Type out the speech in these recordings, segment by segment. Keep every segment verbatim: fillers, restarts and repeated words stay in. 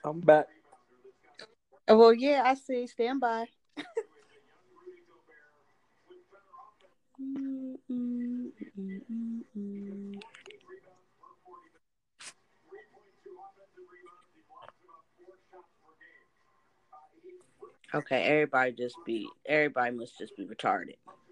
I'm back. Oh, well, yeah, I see. Stand by. mm, mm, mm, mm, mm. Okay, everybody just be everybody must just be retarded.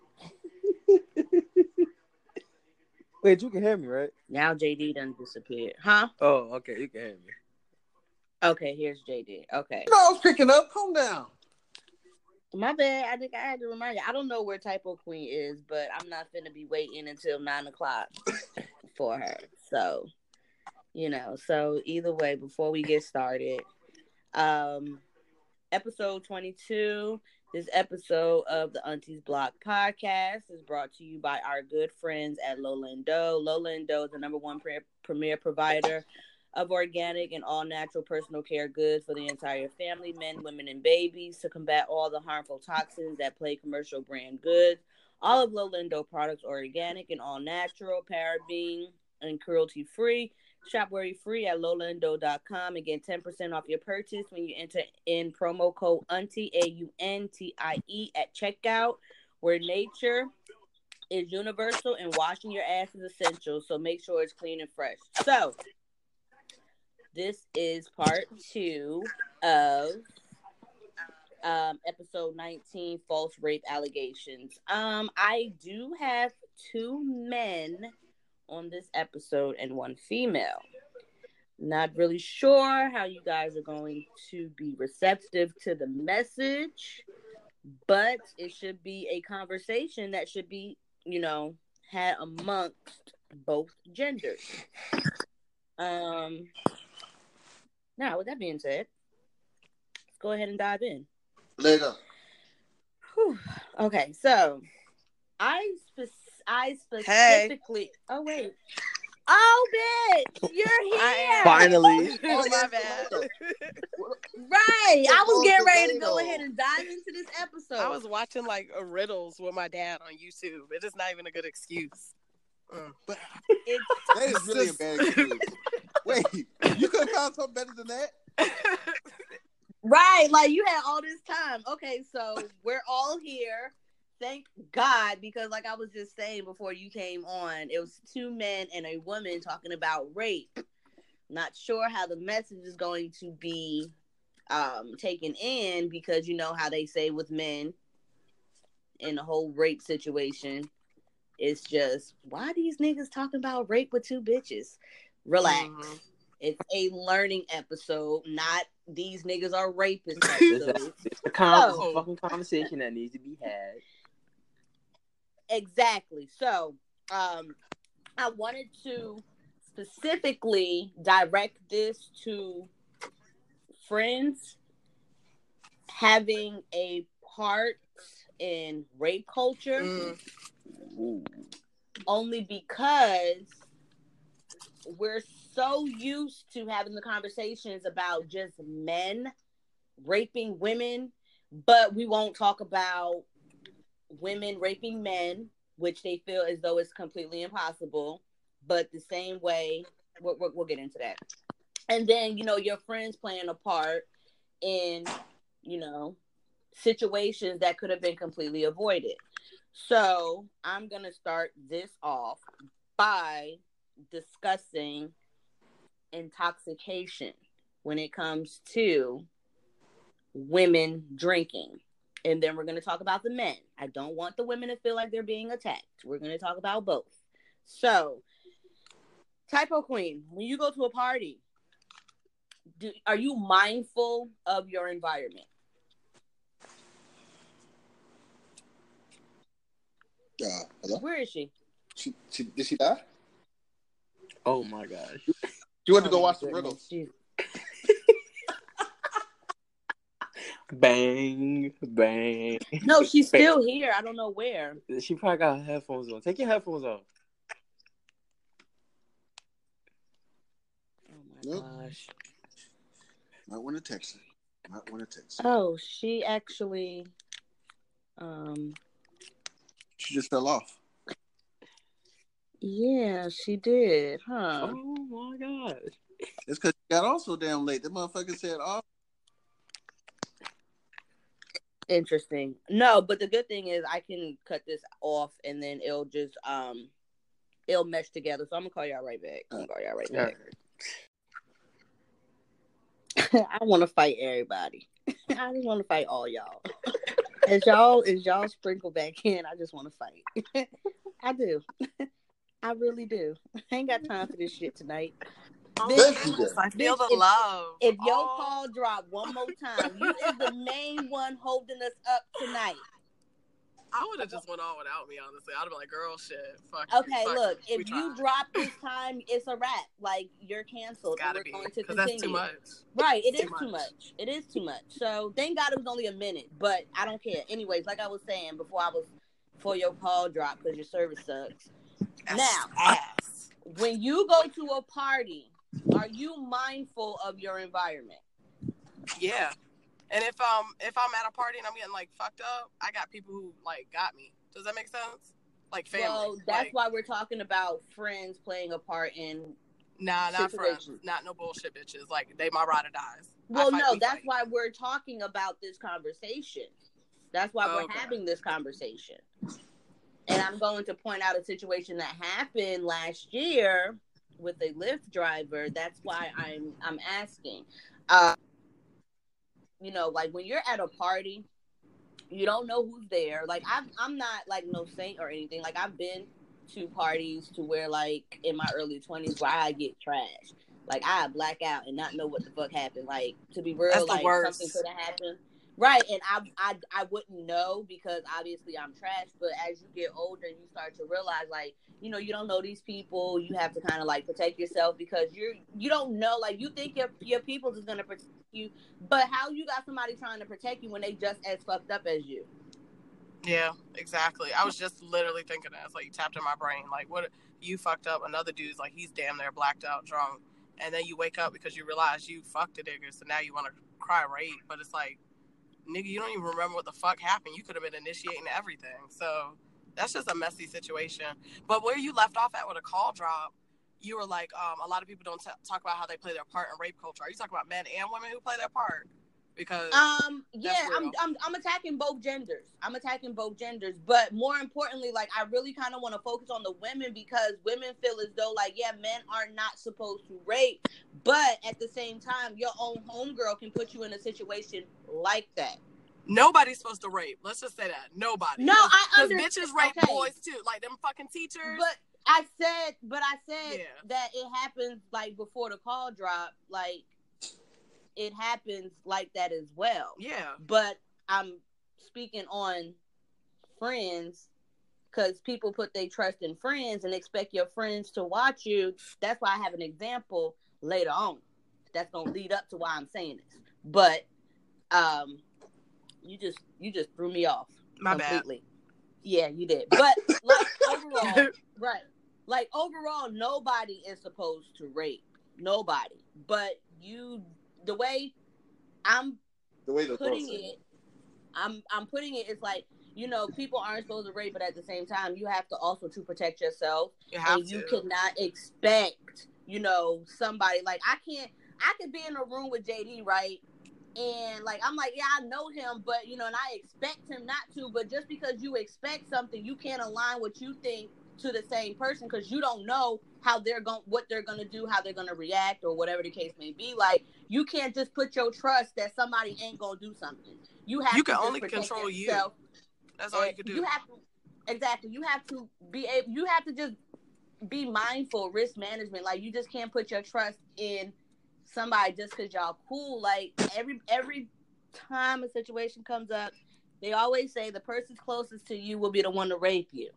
Wait, you can hear me, right? Now J D done disappeared. Huh? Oh, okay, you can hear me. Okay, here's J D. Okay. No, I was picking up. Calm down. My bad. I think I had to remind you. I don't know where Typo Queen is, but I'm not finna be waiting until nine o'clock for her. So, you know, so either way, before we get started, um, episode twenty-two, this episode of the Auntie's Block podcast is brought to you by our good friends at Lola and Doe. Lola and Doe is the number one pre- premier provider of organic and all-natural personal care goods for the entire family, men, women, and babies, to combat all the harmful toxins that plague commercial brand goods. All of Lola and Doe products are organic and all-natural, paraben, and cruelty-free. Shop worry-free at lola and doe dot com and get ten percent off your purchase when you enter in promo code Auntie, A U N T I E, at checkout, where nature is universal and washing your ass is essential, so make sure it's clean and fresh. So, this is part two of um, episode nineteen, false rape allegations. Um, I do have two men on this episode and one female. Not really sure how you guys are going to be receptive to the message, but it should be a conversation that should be, you know, had amongst both genders. Um, now, with that being said, let's go ahead and dive in. Later. Whew. Okay, so I spe- I specifically. Hey. Oh wait. Oh, bitch, you're here. Finally. Oh, my bad. Right. I was getting ready to go ahead and dive into this episode. I was watching, like, a riddles with my dad on YouTube. It is not even a good excuse. Mm. But it's, that is really just... a bad excuse. Wait, you could have found something better than that? Right. Like, you had all this time. Okay, so we're all here. Thank God, because like I was just saying before you came on, it was two men and a woman talking about rape. Not sure how the message is going to be um, taken in, because you know how they say with men in the whole rape situation, it's just, why these niggas talking about rape with two bitches? Relax. Mm-hmm. It's a learning episode, not these niggas are rapists episode. It's a con- oh. fucking conversation that needs to be had. Exactly. So, um, I wanted to specifically direct this to friends having a part in rape culture, mm. only because we're so used to having the conversations about just men raping women, but we won't talk about women raping men, which they feel as though it's completely impossible. But the same way, we'll, we'll, we'll get into that. And then, you know, your friends playing a part in, you know, situations that could have been completely avoided. So I'm going to start this off by discussing intoxication when it comes to women drinking. And then we're going to talk about the men. I don't want the women to feel like they're being attacked. We're going to talk about both. So, Typo Queen, when you go to a party, do, are you mindful of your environment? Uh, hello? Where is she? She, she? Did she die? Oh, my gosh. She went oh to go watch the riddles. Bang, bang. No, she's bang. Still here. I don't know where. She probably got her headphones on. Take your headphones off. Oh my nope. gosh. Might want to text her. Might want to text her. Oh, she actually. Um. She just fell off. Yeah, she did, huh? Oh my gosh. It's because she got off so damn late. The motherfucker said, "Oh, Interesting. No, but the good thing is I can cut this off and then it'll just um it'll mesh together. So I'm gonna call y'all right back. I'm gonna call y'all right back. I want to fight everybody. I just want to fight all y'all. As y'all as y'all sprinkle back in, I just want to fight. I do. I really do. I ain't got time for this shit tonight. Oh, Bitch, yes, I feel bitch, the if, love. If your oh. call drop one more time, you is the main one holding us up tonight. I would have just went on without me, honestly. I'd have been like, girl, shit. Fuck Okay, you. Fuck look, you. if you drop this time, it's a wrap. Like, you're canceled. Gotta and we're be, going to because continue. that's too much. Right, it it's is too too much. much. It is too much. So, thank God it was only a minute, but I don't care. Anyways, like I was saying before I was, before your call dropped, because your service sucks. That's now, ass. when you go to a party, are you mindful of your environment? Yeah. And if um if I'm at a party and I'm getting like fucked up, I got people who like got me. Does that make sense? Like family. Well, that's like, why we're talking about friends playing a part in. Nah, not friends. Not no bullshit bitches. Like they my ride or dies. Well, fight, no, we that's fight. why we're talking about this conversation. That's why we're Okay. having this conversation. And I'm going to point out a situation that happened last year with a Lyft driver. That's why I'm I'm asking. Uh, you know, like when you're at a party, you don't know who's there. Like I'm I'm not like no saint or anything. Like I've been to parties to where like in my early twenties where I get trashed. Like I black out and not know what the fuck happened. Like to be real, That's the like worst. something could have happened. Right, and I, I I wouldn't know because obviously I'm trash. But as you get older, you start to realize, like, you know, you don't know these people. You have to kind of like protect yourself because you're you don't know. Like you think your your people is gonna protect you, but how you got somebody trying to protect you when they just as fucked up as you? Yeah, exactly. I was just literally thinking that. It's like you tapped in my brain. Like, what you fucked up? Another dude's like he's damn near blacked out, drunk, and then you wake up because you realize you fucked a nigga, so now you want to cry rape, but it's like. Nigga, you don't even remember what the fuck happened. You could have been initiating everything. So that's just a messy situation. But where you left off at with a call drop, you were like, um, a lot of people don't t- talk about how they play their part in rape culture. Are you talking about men and women who play their part? Because um, yeah, I'm, I'm I'm attacking both genders. I'm attacking both genders. But more importantly, like I really kind of want to focus on the women because women feel as though like, yeah, men are not supposed to rape. But at the same time, your own homegirl can put you in a situation like that. Nobody's supposed to rape. Let's just say that. Nobody. No, Cause, I understand. Because bitches rape okay. boys too. Like them fucking teachers. But I said, but I said yeah. that it happens like before the call drop. Like it happens like that as well. Yeah. But I'm speaking on friends. Because people put their trust in friends and expect your friends to watch you. That's why I have an example later on. That's gonna lead up to why I'm saying this. But um, you just you just threw me off My completely. bad. Yeah, you did. But like overall, right? Like overall, nobody is supposed to rape. Nobody. But you, the way I'm the way the putting it, I'm I'm putting it. It's like. You know, people aren't supposed to rape, but at the same time, you have to also to protect yourself. You have and to. You cannot expect, you know, somebody like I can't. I could be in a room with J D, right? And like I'm like, yeah, I know him, but you know, and I expect him not to. But just because you expect something, you can't align what you think to the same person because you don't know how they're going, what they're gonna do, how they're gonna react, or whatever the case may be. Like you can't just put your trust that somebody ain't gonna do something. You have you to can just only protect control yourself. you. That's all you can do. You have to, exactly. You have to be able. You have to just be mindful, risk management. Like you just can't put your trust in somebody just because y'all cool. Like every every time a situation comes up, they always say the person closest to you will be the one to rape you.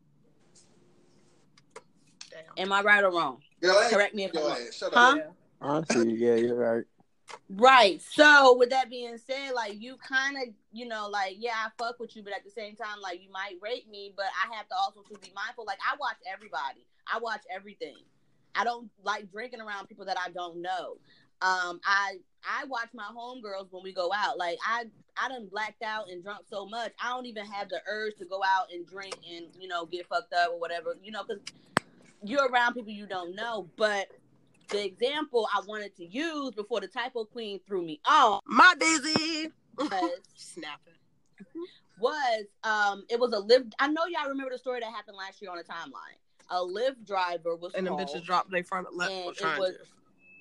Damn. Am I right or wrong? Girl, Correct me if I'm wrong. Shut huh? up. Honestly, yeah, you're right. Right. So with that being said, like you kind of, you know, like, yeah, I fuck with you, but at the same time, like you might rape me, but I have to also to be mindful. Like I watch everybody. I watch everything. I don't like drinking around people that I don't know. Um, I I watch my homegirls when we go out. Like I I done blacked out and drunk so much, I don't even have the urge to go out and drink and, you know, get fucked up or whatever, you know, because you're around people you don't know. But the example I wanted to use before the typo queen threw me off, my Daisy, was snapping. Was um, it was a Lyft. I know y'all remember the story that happened last year on the timeline. A Lyft driver was and called, them bitches dropped their front left. and Trying it was. to.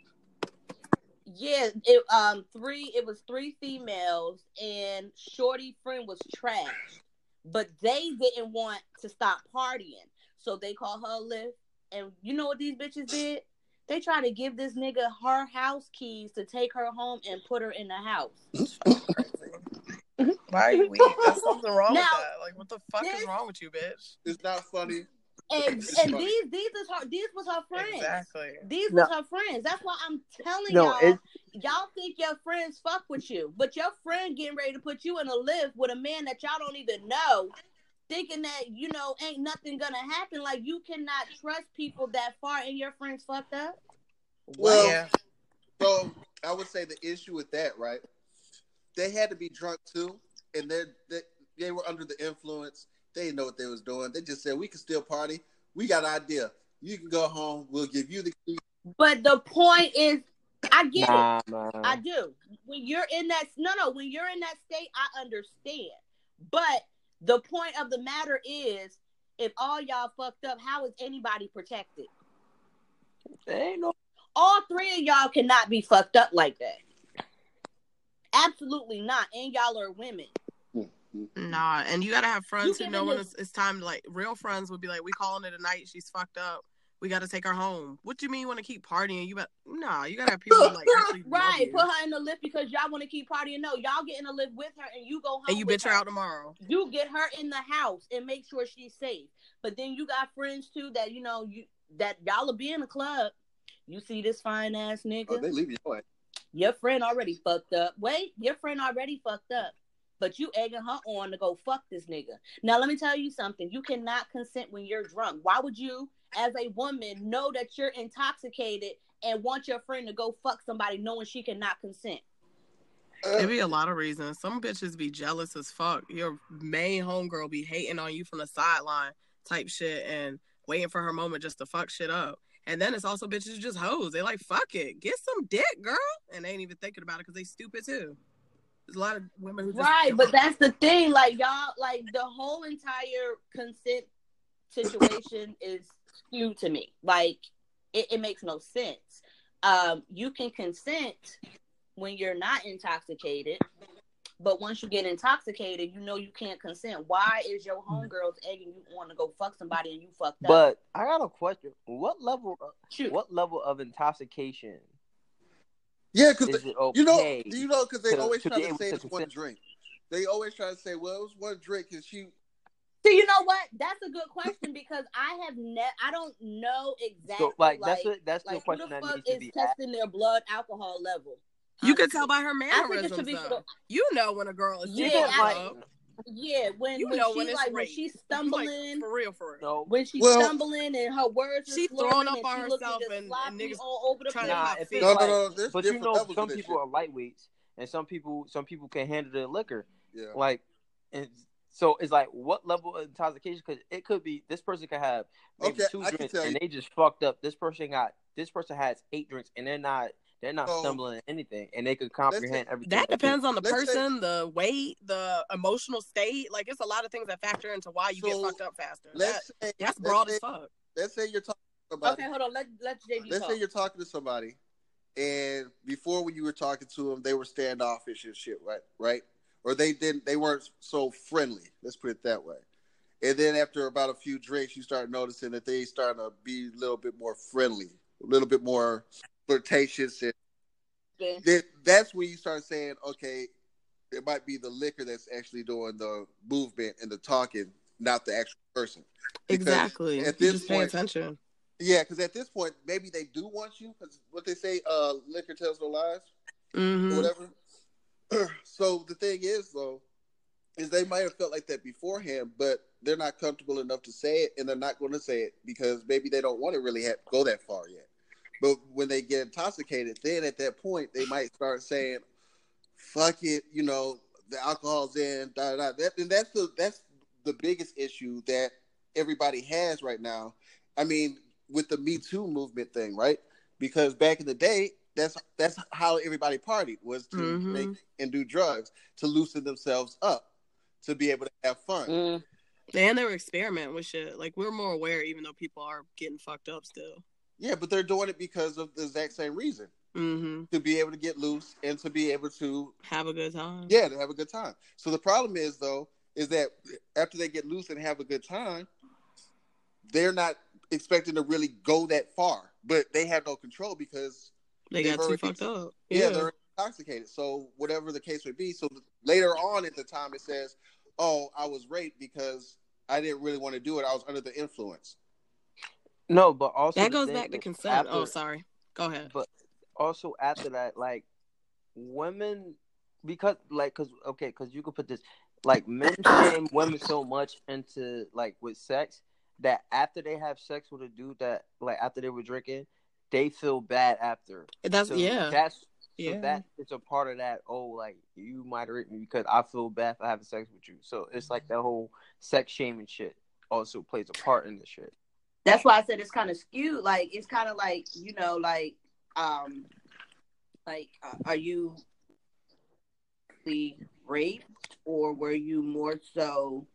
Yeah, it um three. It was three females, and Shorty friend was trashed, but they didn't want to stop partying, so they called her a Lyft. And you know what these bitches did? They tried to give this nigga her house keys to take her home and put her in the house. Why are you weak? There's something wrong Now, with that. Like, what the fuck this, is wrong with you, bitch? It's not funny. And, It's and funny. these these is her these was her friends. Exactly. These No. was her friends. That's why I'm telling No, y'all. it's- Y'all think your friends fuck with you, but your friend getting ready to put you in a lift with a man that y'all don't even know, thinking that, you know, ain't nothing gonna happen. Like, you cannot trust people that far, and your friends fucked up. Well, Yeah. so I would say the issue with that, right? They had to be drunk too, and they they they were under the influence. They didn't know what they was doing. They just said, "We can still party. We got an idea. You can go home. We'll give you the key." But the point is, I get Nah, it. man. I do. When you're in that, no, no, when you're in that state, I understand. But the point of the matter is, if all y'all fucked up, how is anybody protected? There ain't no. All three of y'all cannot be fucked up like that. Absolutely not. And y'all are women. Nah, and you gotta have friends You who know giving when this- it's, it's time to, like, real friends would be like, we calling it a night, she's fucked up. We gotta take her home. What do you mean you want to keep partying? You bet nah, you gotta have people who, like, actually love Right, you. put her in the lift because y'all want to keep partying. No, y'all get in the lift with her and you go home And you with bitch her out tomorrow. You get her in the house and make sure she's safe. But then you got friends too that, you know, you that y'all will be in the club. You see this fine ass nigga. Oh, they leave you away. Your friend already fucked up. Wait, your friend already fucked up. But you egging her on to go fuck this nigga. Now, let me tell you something. You cannot consent when you're drunk. Why would you, as a woman, know that you're intoxicated and want your friend to go fuck somebody knowing she cannot consent? It be a lot of reasons. Some bitches be jealous as fuck. Your main homegirl be hating on you from the sideline type shit and waiting for her moment just to fuck shit up. And then it's also bitches who just hoes. They like, fuck it. Get some dick, girl. And they ain't even thinking about it because they stupid too. There's a lot of women who just Right, don't. but that's the thing. Like, y'all, like, the whole entire consent situation is skewed to me. Like, it, it makes no sense. Um, you can consent when you're not intoxicated, but once you get intoxicated, you know you can't consent. Why is your homegirls egging you on to go fuck somebody and you fucked up? But I got a question. What level? Shoot. What level of intoxication Yeah, because is it okay? you know, you know, because they to- always to try be to able say to it's one consent? drink. They always try to say, "Well, it was one drink," and she. So you know what? That's a good question because I have ne- I don't know exactly. So, like, like, that's a, that's the like who question the that fuck needs to is be asked. testing their blood alcohol level? You can honestly. tell by her I think it mannerisms, should be though. for the- You know when a girl is Yeah, super Even like, up. Yeah, when You when know she when it's like when rape. she's Like, stumbling, for real, for real. no, when she's Well- stumbling and her words are She's slurring throwing up and on she looking herself just and- and sloppy niggas all over the trying place. to nah, pop if feet. it's No, like, no, no. There's but you different know, levels some of this people shit. are lightweights, and some people, some people can handle the liquor. Yeah. Like, and so it's like, what level of intoxication? Because it could be this person could have maybe Okay, two I can drinks tell and you. they just fucked up. This person got this person has eight drinks and they're not they're not So, stumbling at anything and they could comprehend everything. That depends on the Let's say- person, the weight, the emotional state. Like, it's a lot of things that factor into why you get So, fucked up faster. That, Let's say, that's let's broad say, as fuck. let's say you're talking to somebody. Okay, hold on. Let let J B Let's talk. say you're talking to somebody, and before when you were talking to them, they were standoffish and shit, right? Right? Or they didn't. They weren't so friendly. Let's put it that way. And then after about a few drinks, you start noticing that they starting to be a little bit more friendly, a little bit more flirtatious, and Yeah. then that's when you start saying, okay, it might be the liquor that's actually doing the movement and the talking, not the actual person. Because Exactly. At You this just pay point, attention. yeah, because at this point, maybe they do want you, because what they say, uh, liquor tells no lies, Mm-hmm. or whatever. So the thing is, though, is they might have felt like that beforehand, but they're not comfortable enough to say it, and they're not going to say it because maybe they don't want to really have, go that far yet. But when they get intoxicated, then at that point, they might start saying, fuck it, you know, the alcohol's in, da da da. That, and that's the, that's the biggest issue that everybody has right now. I mean, with the Me Too movement thing, right? Because back in the day, that's that's how everybody partied, was to Mm-hmm. make and do drugs to loosen themselves up, to be able to have fun. Mm. And they were experimenting with shit. Like, we're more aware, even though people are getting fucked up still. Yeah, but they're doing it because of the exact same reason. Mm-hmm. To be able to get loose and to be able to have a good time. Yeah, to have a good time. So the problem is, though, is that after they get loose and have a good time, they're not expecting to really go that far. But they have no control because they got too fucked up. Yeah, yeah, they're intoxicated. So whatever the case would be. So later on at the time, it says, oh, I was raped because I didn't really want to do it. I was under the influence. No, but also that the goes thing back to is consent. after- oh, sorry. Go ahead. But also after that, like women, because like, cause okay, cause you could put this, like men shame women so much into like with sex that after they have sex with a dude that like after they were drinking, they feel bad after. That's So yeah. That's so Yeah. that is a part of that. Oh, like you might rape me because I feel bad for having sex with you. So it's like that whole sex shaming shit also plays a part in the shit. That's why I said it's kind of skewed. Like it's kind of like, you know, like um, like uh, are you raped or were you more so?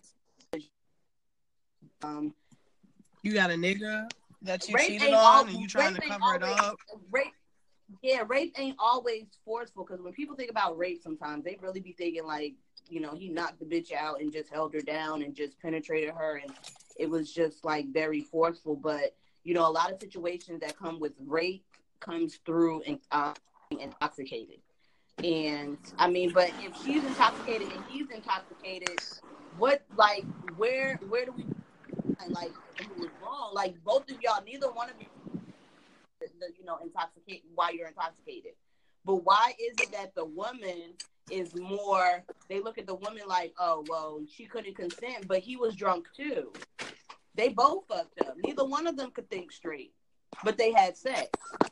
Um, you got a nigga that you rape cheated ain't on al- and you trying to rape ain't cover it always- up. Rape, yeah, rape ain't always forceful because when people think about rape, sometimes they really be thinking like, you know, he knocked the bitch out and just held her down and just penetrated her, and it was just like very forceful. But you know, a lot of situations that come with rape comes through and uh, intoxicated. And I mean, but if she's intoxicated and he's intoxicated, what like where where do we like who was wrong? Like both of y'all, neither one of you, you know, intoxicate while you're intoxicated. But why is it that the woman is more? They look at the woman like, oh well, she couldn't consent, but he was drunk too. They both fucked up. Neither one of them could think straight, but they had sex.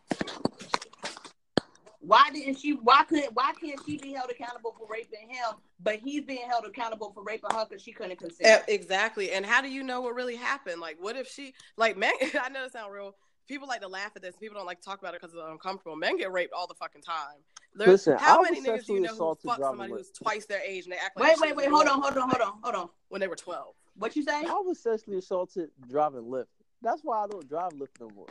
Why didn't she? Why couldn't? Why can't she be held accountable for raping him, but he's being held accountable for raping her because she couldn't consent? Exactly. And how do you know what really happened? Like, what if she? Like, men. I know it sounds real. People like to laugh at this. People don't like to talk about it because it's uncomfortable. Men get raped all the fucking time. There's, Listen, how I many was niggas do you know who sexually fuck assaulted somebody driving who's twice their age and they act like Wait, that wait, shit wait. is Hold on, normal hold on, hold on, hold on. when they were twelve? What you say? I was sexually assaulted driving Lyft. That's why I don't drive Lyft no more.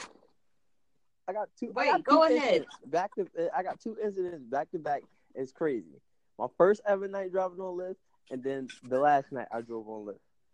I got two. Wait, I got go two ahead. incidents Back to, I got two incidents back to back. It's crazy. My first ever night driving on Lyft, and then the last night I drove on Lyft.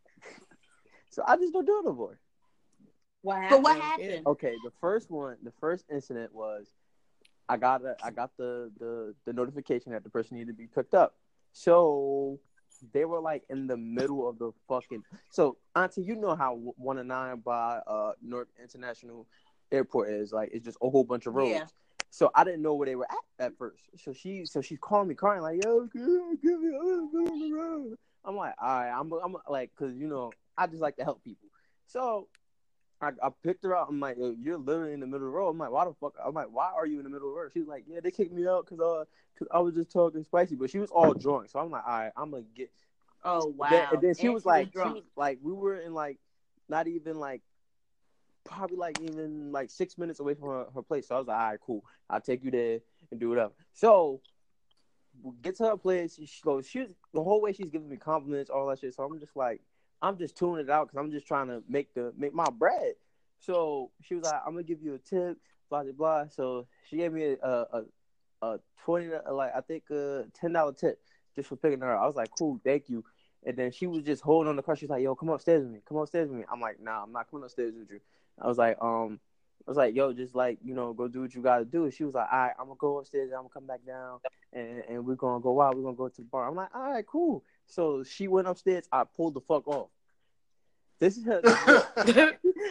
So I just don't do it no more. What happened? But what happened? Okay, the first one, the first incident was, I got a, I got the, the the notification that the person needed to be picked up. So they were like in the middle of the fucking. So Auntie, you know how one and nine by uh Newark International Airport is like. It's just a whole bunch of roads. Yeah. So I didn't know where they were at at first. So she, so she's calling me, crying like, "Yo, give me, give me on the road." I'm like, "All right, I'm, I'm like, cause you know, I just like to help people." So I, I picked her out. I'm like, Yo, "You're literally in the middle of the road." I'm like, "Why the fuck?" I'm like, "Why are you in the middle of the road?" She's like, "Yeah, they kicked me out because uh, cause I was just talking spicy." But she was all drunk. So I'm like, "All right, I'm gonna get." Oh wow! Then, and then she and was she like, was she was like, we were in like, not even like. Probably like even like six minutes away from her, her place. So I was like, all right, cool. I'll take you there and do whatever. So we get to her place. She goes, she was, the whole way she's giving me compliments, all that shit. So I'm just like, I'm just tuning it out because I'm just trying to make the make my bread. So she was like, I'm gonna give you a tip, blah blah blah. So she gave me a a, a twenty like I think a ten dollar tip just for picking her up. I was like, cool, thank you. And then she was just holding on the car. She's like, yo, come upstairs with me. Come upstairs with me. I'm like, nah, I'm not coming upstairs with you. I was like, um, I was like, yo, just like, you know, go do what you gotta do. And she was like, all right, I'm gonna go upstairs and I'm gonna come back down and, and we're gonna go out. We're gonna go to the bar. I'm like, all right, cool. So she went upstairs. I pulled the fuck off. This is her. This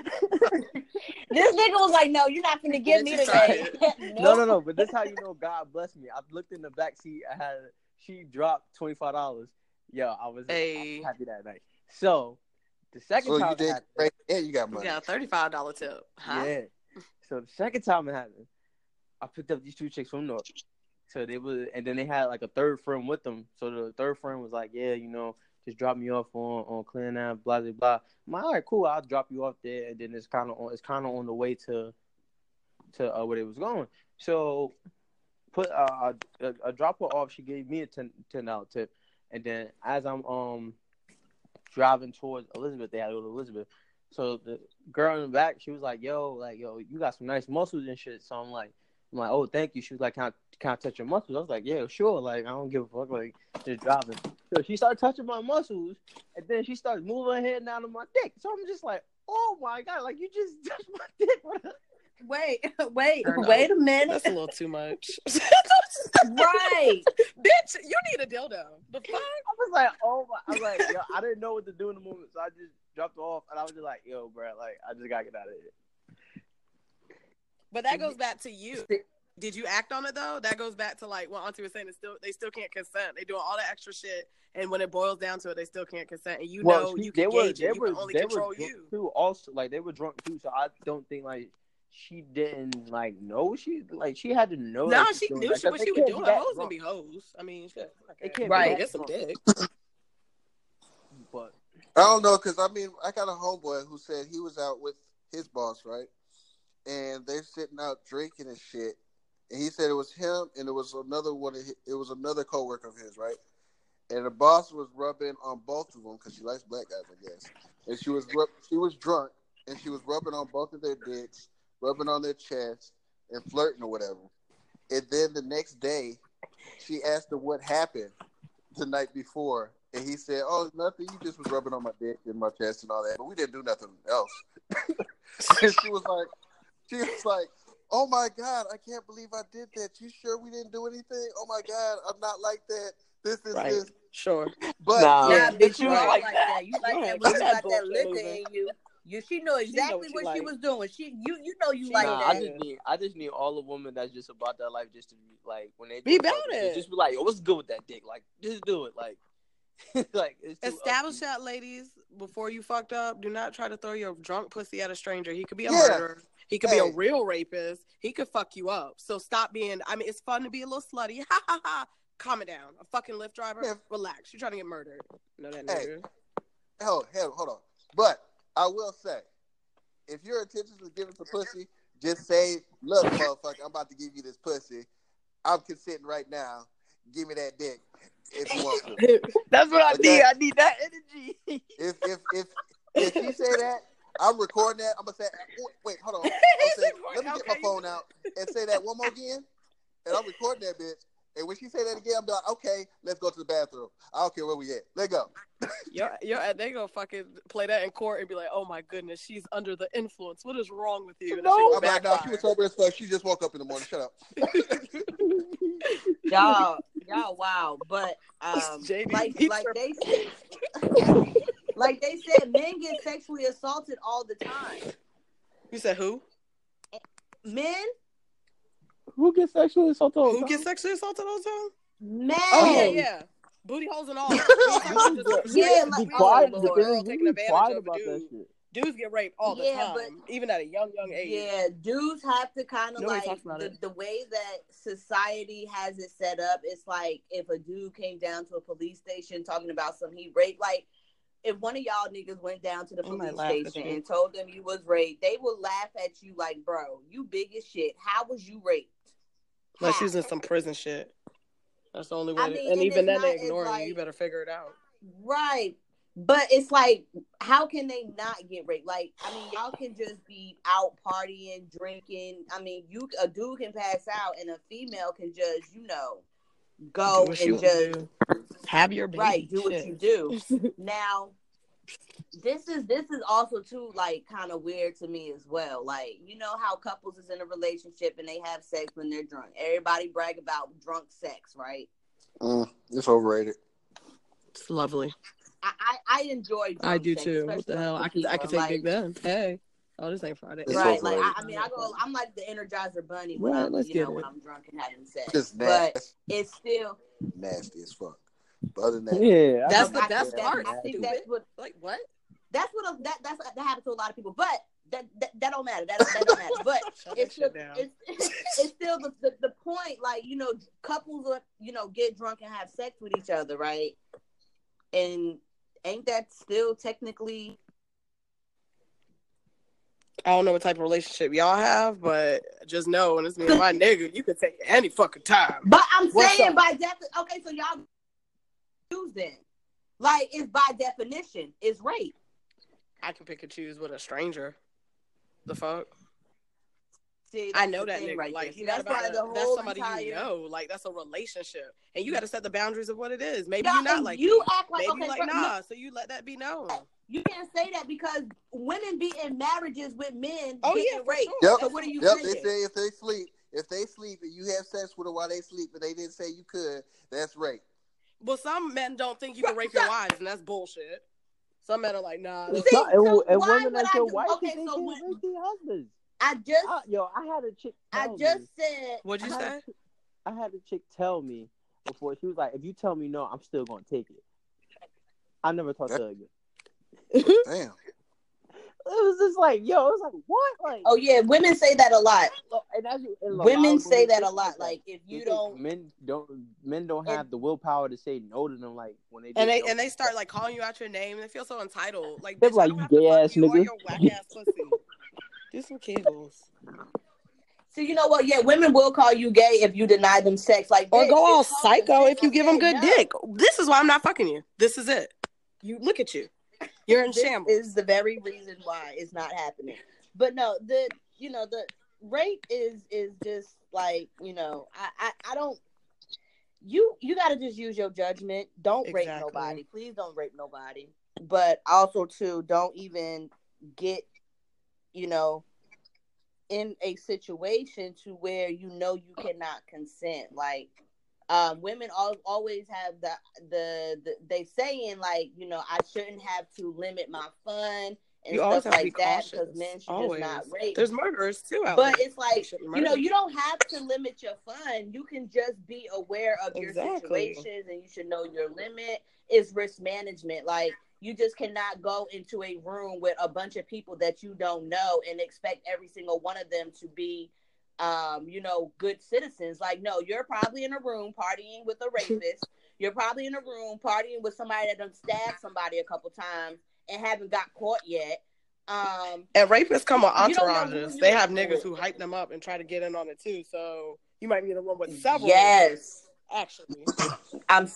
nigga was like, no, you're not gonna give me today. No, no, no. But this is how you know God blessed me. I looked in the back seat. I had, she dropped twenty-five dollars. Yo, I was, hey. I was happy that night. So, the second so time you did happened, great. Yeah, you got money. You got a thirty-five dollar tip. Huh? Yeah. So the second time it happened, I picked up these two chicks from North. So they was, and then they had like a third friend with them. So the third friend was like, "Yeah, you know, just drop me off on on Clean Ave, blah blah blah. I'm like, all right, cool. I'll drop you off there, and then it's kind of on it's kind of on the way to to uh, where it was going. So put uh, a, a drop her off. She gave me a ten dollar tip, and then as I'm um driving towards Elizabeth, they had to go to Elizabeth. So the girl in the back, she was like, "Yo, like yo, you got some nice muscles and shit." So I'm like, I'm like, "Oh, thank you." She was like, "Can I, can I touch your muscles?" I was like, "Yeah, sure." Like I don't give a fuck. Like just driving. So she started touching my muscles, and then she started moving her head down to my dick. So I'm just like, "Oh my god!" Like you just touched my dick. What? Wait, wait, Turn wait up. a minute. That's a little too much. Right. Bitch, you need a dildo. The fuck? I was like, "Oh my!" I was like, "Yo," I didn't know what to do in the moment, so I just dropped her off, and I was just like, "Yo, bro, like I just gotta get out of here." But that goes back to you. Did you act on it though? That goes back to like what Auntie was saying. It's still they still can't consent. They doing all that extra shit, and when it boils down to it, they still can't consent. And you Well, know she- you they can were, gauge they it. You were, can only they control were drunk you. too. Also, like they were drunk too, so I don't think like she didn't like know she like she had to know. Nah, that she doing knew that, she 'cause what they she was can't be doing. that Hoes gonna drunk. be hoes. I mean, shit. They Okay. can't Right. be Get that some drunk. dick. But I don't know, because I mean, I got a homeboy who said he was out with his boss, right? And they're sitting out drinking and shit. And he said it was him and it was another one. Of his, it was another coworker of his, right? And the boss was rubbing on both of them because she likes black guys, I guess. And she was she was drunk and she was rubbing on both of their dicks, rubbing on their chest, and flirting or whatever. And then the next day, she asked him what happened the night before. And he said, "Oh, nothing. You just was rubbing on my dick and my chest and all that, but we didn't do nothing else." And she was like, she was like, "Oh my God, I can't believe I did that. You sure we didn't do anything? Oh my God, I'm not like that. This is Right. this." Sure. But Nah. Nah, Yeah, bitch, you you was ain't like like that. that. You like Right, that when keep you that got that bullshit liquor moving. in you. You, she know know exactly what she what she like. was doing. She, you, you know you She like Nah, that. I just need, I just need all the women that's just about that life, just to be like, when they Be go to about fuck, it. just be like, "Yo, what's good with that dick? Like, just do it." Like, like it's too Establish upbeat. that, ladies, before you fucked up. Do not try to throw your drunk pussy at a stranger. He could be a Yeah. murderer. He could be a Hey. real rapist. He could fuck you up. So stop being, I mean, it's fun to be a little slutty. Ha ha ha. Calm it down. A fucking Lyft driver. Yeah. Relax. You're trying to get murdered. Know that Hey. nigga. Hold, hold, hold on. But I will say, if your intention is giving some pussy, just say, "Look, motherfucker, I'm about to give you this pussy. I'm consenting right now. Give me that dick if you want to." That's what I Okay. need. I need that energy. If if if if she say that, I'm recording that. I'm gonna say, "Wait, wait, hold on." I'm saying, "Let me get my Okay. phone out and say that one more again," and I'm recording that bitch. And when she say that again, I'm like, "Okay, let's go to the bathroom. I don't care where we at. Let's go." Yo, yo, they gonna fucking play that in court and be like, "Oh my goodness, she's under the influence. What is wrong with you?" And No. no, I'm like, "No, she was sober as fuck. She just woke up in the morning. Shut up." Y'all, y'all, wow. But um, J D like, be like they tripping. said, like they said, men get sexually assaulted all the time. You said who? Men, Who gets sexually assaulted? all the Who time? gets sexually assaulted all the time? men. Oh yeah, Oh. yeah. Booty holes and all. We talking about just Yeah, straight like- Be squeeze quiet. on The a thing girl is, we taking be advantage quiet of a about that dude. shit. Dudes get raped all the Yeah, time, but- even at a young, young age. Yeah, dudes have to kind of Nobody like talks about the, it. the way that society has it set up. It's like if a dude came down to a police station talking about some he raped, like if one of y'all niggas went down to the They might police laugh at station you. and told them you was raped, they would laugh at you like, bro, you big as shit. How was you raped? Like How? she's in some prison shit. That's the only way. I to- mean, and and even it's then, they not- it's ignore you. like- You better figure it out. Right. But it's like, how can they not get raped? Like, I mean, y'all can just be out partying, drinking. I mean, you a dude can pass out and a female can just, you know, go Do what you and just do. Have your baby. right, do what Shit. you do. Now, this is this is also too like kind of weird to me as well. Like, you know how couples is in a relationship and they have sex when they're drunk. Everybody brag about drunk sex, right? Mm, it's overrated. It's lovely. I I, I enjoy. Drunk I do sex, too. What especially the hell? with I can I can tequila. take Big Like, Ben. Hey. Oh, this ain't Friday. It's right, like I, overrated. I mean, I go. I'm like the Energizer Bunny when Right, I'm, let's you get know, it. when I'm drunk and having sex. Just But nasty, it's still. nasty as fuck. But other than that, Yeah, That's I the I best think part. That, I think Stupid. that's what. Like what? That's what. A, that that's that happens to a lot of people. But that that, that don't matter. That that don't matter. But Shut it's that still, shit down. it's it's still the, the the point. Like, you know, couples are, you know, get drunk and have sex with each other, right? And ain't that still technically? I don't know what type of relationship y'all have, but just know when it's me and my nigga, you can take it any fucking time. But I'm What's saying up? by definition, okay, so y'all choose then. Like, it's by definition, it's rape. I can pick and choose with a stranger. The fuck? See, I know the that thing nigga. right like there. See, he's not that's about why to, the that's whole somebody entire... you know. Like that's a relationship, and you got to set the boundaries of what it is. Maybe Y'all, you're not and like you me. act like Maybe okay, you like for- nah. So you let that be known. You can't say that because women be in marriages with men Oh, getting yeah, for raped. sure. Yep. So what are you Yep. saying? They say if they sleep, if they sleep and you have sex with them while they sleep, and they didn't say you could, that's rape. Well, some men don't think you can rape your wives, and that's bullshit. Some men are like, nah. It's That's See, not, and, so and why women would that's I your do- wife, okay, they so can't when- rape their husbands. I just, I, yo, I had a chick I tell just me. said. What'd you I had say? a chick- I had a chick tell me before. She was like, if you tell me no, I'm still going to take it. I never talked to her again. Damn. It was just like, yo, it was like, what? Like, Oh yeah, women say that a lot. and that's, and a lot Women of say that a think lot. Like if They you think don't, men don't, men don't And- have the willpower to say no to them. Like when they And get they no and they from start them. like calling you out your name. They feel so entitled. Like, They're bitch, like, I don't you have to gay fuck ass you or nigga. your whack ass pussy. Do some kegels. so you know what? Yeah, women will call you gay if you deny them sex. Like Or bitch, go all it's called psycho consent. if you I give them said good no. dick. This is why I'm not fucking you. This is it. You look at you. You're in This shambles. is the very reason why it's not happening. But no, the you know the rape is is just like you know I I, I don't. You you got to just use your judgment. Don't rape Exactly. nobody. Please don't rape nobody. But also too, don't even get you know in a situation to where you know you cannot consent. Like um, women al- always have the, the the they saying like you know I shouldn't have to limit my fun and You always stuff have to like be that cautious. because men should Always. just not rape. There's murderers too out But there. it's like, shouldn't you know, murder. you don't have to limit your fun. You can just be aware of your Exactly. situations and you should know your limit. It's risk management. Like, you just cannot go into a room with a bunch of people that you don't know and expect every single one of them to be, um, you know, good citizens. Like, no, you're probably in a room partying with a rapist. You're probably in a room partying with somebody that done stabbed somebody a couple times and haven't got caught yet. Um, And rapists come with You don't know who entourages. you They have working niggas with. who hype them up and try to get in on it too. So you might be in a room with several. yes. Actually. I'm.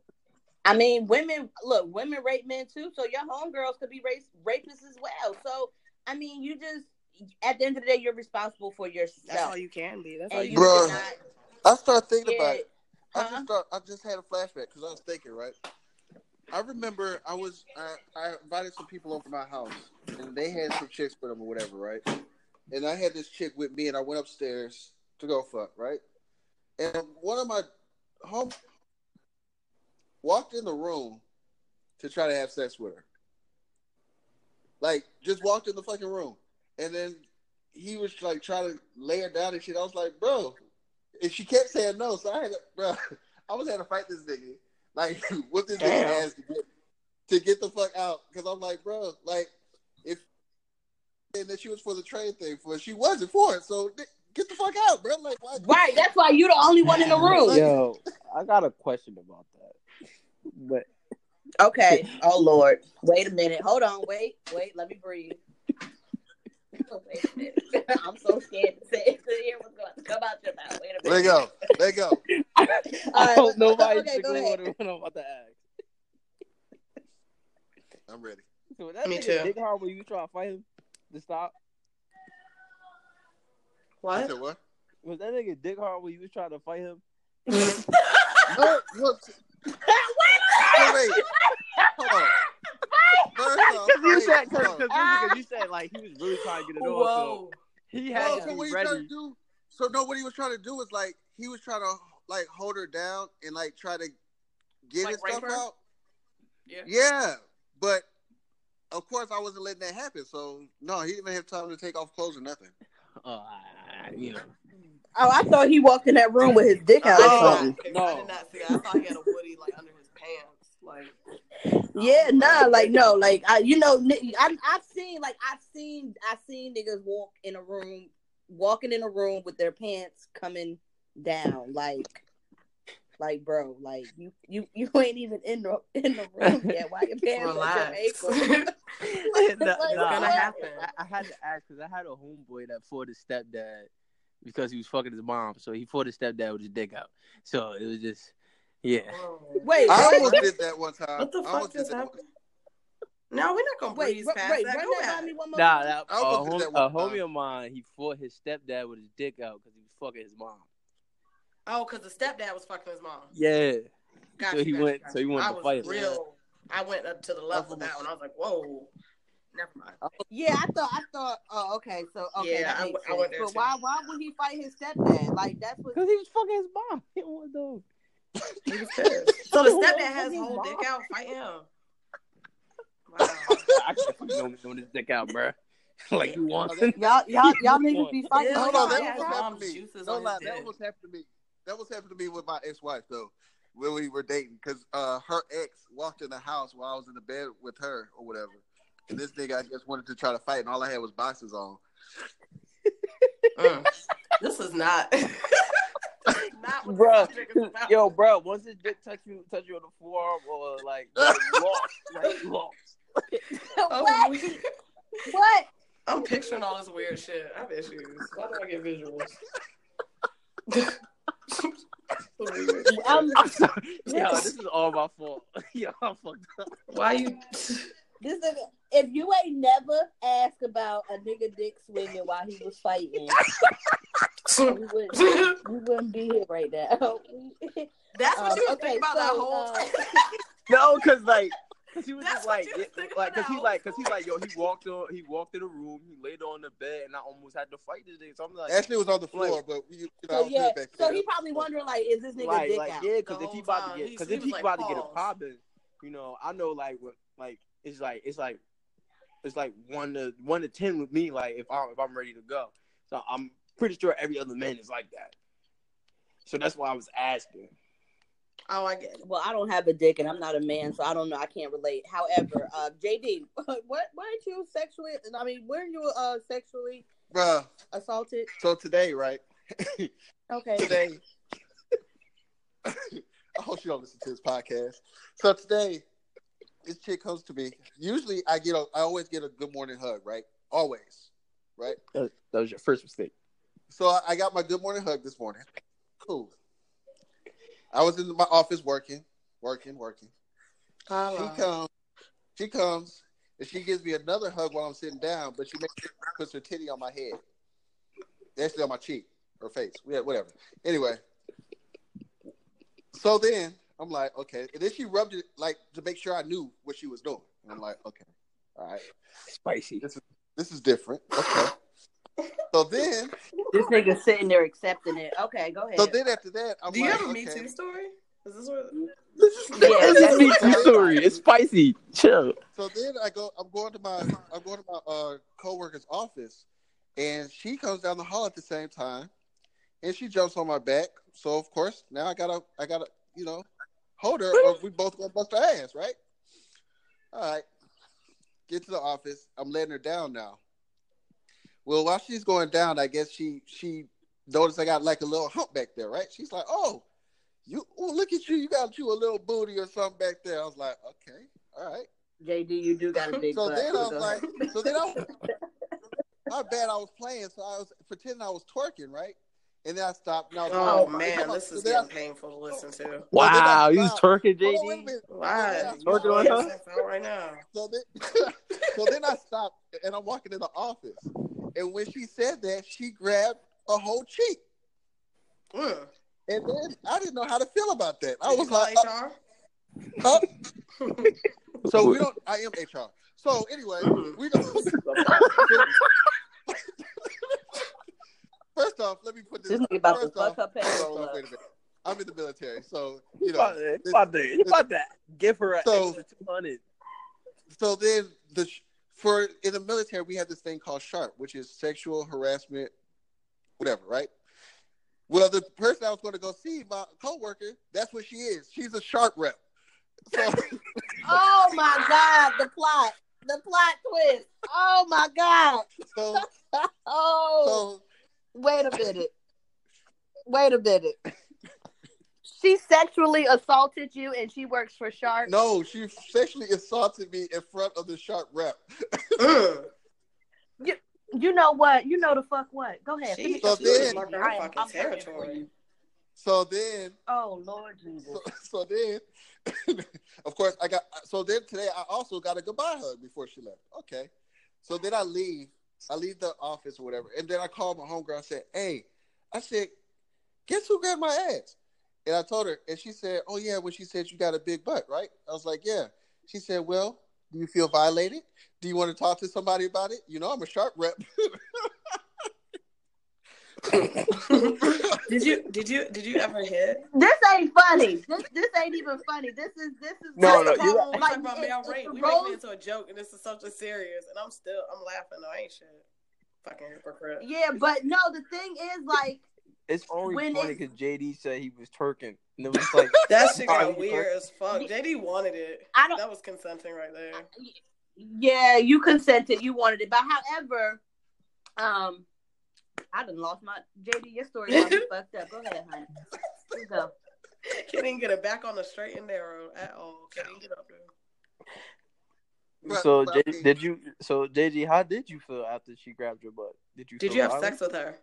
I mean, women look. Women rape men too, so your homegirls could be rape, rapists as well. So, I mean, you just at the end of the day, you're responsible for yourself. That's all you can be. That's all and you you Bruh. should not I started thinking get. about it. I Huh? just start. I just had a flashback because I was thinking, right? I remember I was I, I invited some people over to my house, and they had some chicks with them or whatever, right? And I had this chick with me, and I went upstairs to go fuck, right? And one of my home walked in the room to try to have sex with her, like just walked in the fucking room, and then he was like trying to lay her down and shit. I was like, bro, and she kept saying no, so I had to, bro, I was had to fight this nigga. Like, what this Damn. nigga ass to get, to get the fuck out. Because I'm like, bro, like, if and that she was for the train thing, for she wasn't for it. So get the fuck out, bro. Like, why? Right. That's why you're the only one in the room. Yo, I got a question about that. But Okay. Oh Lord. Wait a minute. Hold on. Wait. Wait. Let me breathe. Wait a minute. I'm so scared to say to hear what's going to come out your mouth. Wait a Let minute. go. Let go. I right, hope let's- nobody okay, go okay, ahead. what I'm about to ask. I'm ready. So was that Me nigga too. dick hard when you try to fight him to stop? You What? said what? Was that nigga dick hard when you was trying to fight him? No, look. Wait, wait. Hold on. First off, Because you wait, said, hold on. because you said like he was really trying to get it on. So he had No, to so be what he ready. trying to do? So no, what he was trying to do was like he was trying to like hold her down and like try to get Like his stuff rape her? out. Yeah. Yeah, but of course I wasn't letting that happen. So no, he didn't even have time to take off clothes or nothing. Uh, you know. Oh, I thought he walked in that room with his dick out or Oh, something. okay. No. I did not see that. I thought he had a woody like under his pants. Like, Yeah, nah, like no, like I, you know, ni- I, I've seen, like I've seen, I've seen niggas walk in a room, walking in a room with their pants coming down, like Like, bro, like you, you, you ain't even in the in the room yet. Why your pants at your ankle? Nah, Like, nah, It's gonna what? happen. I, I had to ask because I had a homeboy that fought his stepdad because he was fucking his mom. So he fought his stepdad with his dick out. So it was just, yeah. Wait, I what? almost did that one time. What the I fuck almost just did that happened? one. No, we're not gonna Wait, breeze wait, past wait, that. run Go that by ahead. me one more Nah, time. that, I a, almost did hom- that a one homie time. of mine, he fought his stepdad with his dick out because he was fucking his mom. Oh, because the stepdad was fucking his mom. Yeah. Got So you, he got went. you, got So he you. went I to was fight him. real. I went up to the left with Almost- that one. I was like, whoa. Never mind. Yeah, I thought, I thought. Oh, okay, so okay, Yeah, that I makes w- I went sense. there But too. why, why would he fight his stepdad? Like that's what. Because he was fucking his mom. He didn't want those. He was pissed. So the He stepdad was has fucking whole mom. dick out. Fight him. Wow. I can't fucking know me doing this dick out, bro. Like you want? Y'all, y'all, y'all You niggas want- be fighting. Yeah, Hold like on, y'all that he was has outside? happened to mom's me. juices No on his lie, that dick. was happened to me. That was happened to me with my ex-wife though, when we were dating, because uh, her ex walked in the house while I was in the bed with her or whatever, and this nigga I just wanted to try to fight, and all I had was boxes on. Mm. This is not. Not what Bro, the subject is about. yo, bro, once his dick touch you, touch you on the forearm or like, like lost, like lost. Oh, What? we- What? I'm picturing all this weird shit. I have issues. Why do I get visuals? Weird shit. Um, I'm sorry. Yo, this is all my fault. Yo, I fucked up. Why you? This nigga, if you ain't never asked about a nigga dick swinging while he was fighting, we wouldn't, we wouldn't be here right now. That's what Um, you was okay, thinking about that so, whole uh, time. No, cause like, cause he was That's just what like, you was it- thinking like, cause about he that like, whole cause he like, yo, he walked on, he walked in the room, he laid on the bed, and I almost had to fight this nigga. So I'm like, Ashley was on the floor, Like- but we, you know, I so was yeah, good back so then. he probably wondering like, is this nigga like, dick like, out? yeah, cause The if he whole about to time. get, He- cause he if was he like, about to get a pause. poppin', you know, I know like, what, like, it's like, it's like, it's like one to one to ten with me. Like if I if I'm ready to go, so I'm pretty sure every other man is like that. So that's why I was asking. Oh, I get it. Well, I don't have a dick and I'm not a man, so I don't know. I can't relate. However, uh, J D, what weren't you sexually? I mean, weren't you uh sexually Bruh, assaulted? so today, right? Okay. today, I hope she don't listen to this podcast. So today, this chick comes to me. Usually, I get a, I always get a good morning hug, right? Always, right? That, that was your first mistake. So I, I got my good morning hug this morning. Cool. I was in my office working, working, working. Hello. She comes, she comes, and she gives me another hug while I'm sitting down, but she makes puts her titty on my head. Actually on my cheek or face. Yeah, whatever. Anyway. So then I'm like, okay. And then she rubbed it like to make sure I knew what she was doing. And I'm like, okay. All right. Spicy. This is this is different. Okay. So then This nigga sitting there accepting it. Okay, go ahead. so then after that, I'm Do you like, have a Me okay. Too story? Is this what? This is, Yeah, this is that's- me too that's story. fine. It's spicy. Chill. So then I go. I'm going to my. I'm going to my uh, coworker's office, and she comes down the hall at the same time, and she jumps on my back. So of course now I gotta. I gotta. You know, hold her, or we both gonna bust her ass, right? All right. Get to the office. I'm letting her down now. Well, while she's going down, I guess she she noticed I got like a little hump back there, right? She's like, "Oh, you. Oh, look at you. You got you a little booty or something back there." I was like, "Okay, all right." J D, you do got a big So butt. then I was Go like, ahead. so then I was, my bad, I was playing, so I was pretending I was twerking, right? And then I stopped. And I was Oh like, man, come on. this So is then I- getting painful to listen to. Wow, you was stopped. twerking, J Hold on, wait a D. minute. Why? So You then I Working on put her? yourself out right now. So then, so then I stopped, and I'm walking in the office. And when she said that, she grabbed a whole cheek. Mm. And then I didn't know how to feel about that. I Did was you call like, H R? uh, uh. So we don't, I am H R. So anyway, Mm. we don't. First off, let me put this. This nigga about to first fuck off, her first payroll off, up. wait a minute. I'm in the military, so you You know. about to, you this- about to, you about to give her an So- extra two hundred. So then the for in the military we have this thing called SHARP, which is sexual harassment, whatever, right? Well, the person I was going to go see, my coworker, that's what she is. She's a SHARP rep. So Oh my God, the plot, the plot twist. Oh my God. so Oh, so wait a minute. Wait a minute. she sexually assaulted you, and she works for Sharp. No, she sexually assaulted me in front of the Sharp rep. you, you know what? You know the fuck what? Go ahead. She, So she then- was marking her fucking I'm praying for territory. you. So then, Oh Lord Jesus. so, so then, of course, I got. So then today, I also got a goodbye hug before she left. Okay, so then I leave. I leave the office or whatever, and then I called my homegirl. I said, "Hey," I said, "Guess who grabbed my ass?" And I told her, and she said, "Oh yeah." When she said you got a big butt, right? I was like, "Yeah." She said, "Well, do you feel violated? Do you want to talk to somebody about it? You know, I'm a Sharp rep." did you did you did you ever hit? This ain't funny. This this ain't even funny. This is this is No, this no, is you- how- we like, talking about it- male it's rape. the We roles- making it into a joke, and this is something serious, and I'm still I'm laughing. No, I ain't shit. Fucking hypocrite. Yeah, but no, the thing is, like, It's only When funny it's- because J D said he was twerking, and it was like That shit Are got you weird twerking? as fuck. J D wanted it. I don't. That was consenting right there. Yeah, you consented. You wanted it, but however, um, I done lost my J D. Your story got me fucked up. Go ahead, honey. Let's go. Can't even get it back on the straight and narrow at all. Can't even get up there. But- so. but J- I mean- did you? So J G, how did you feel after she grabbed your butt? Did you? Did feel you have violent? sex with her?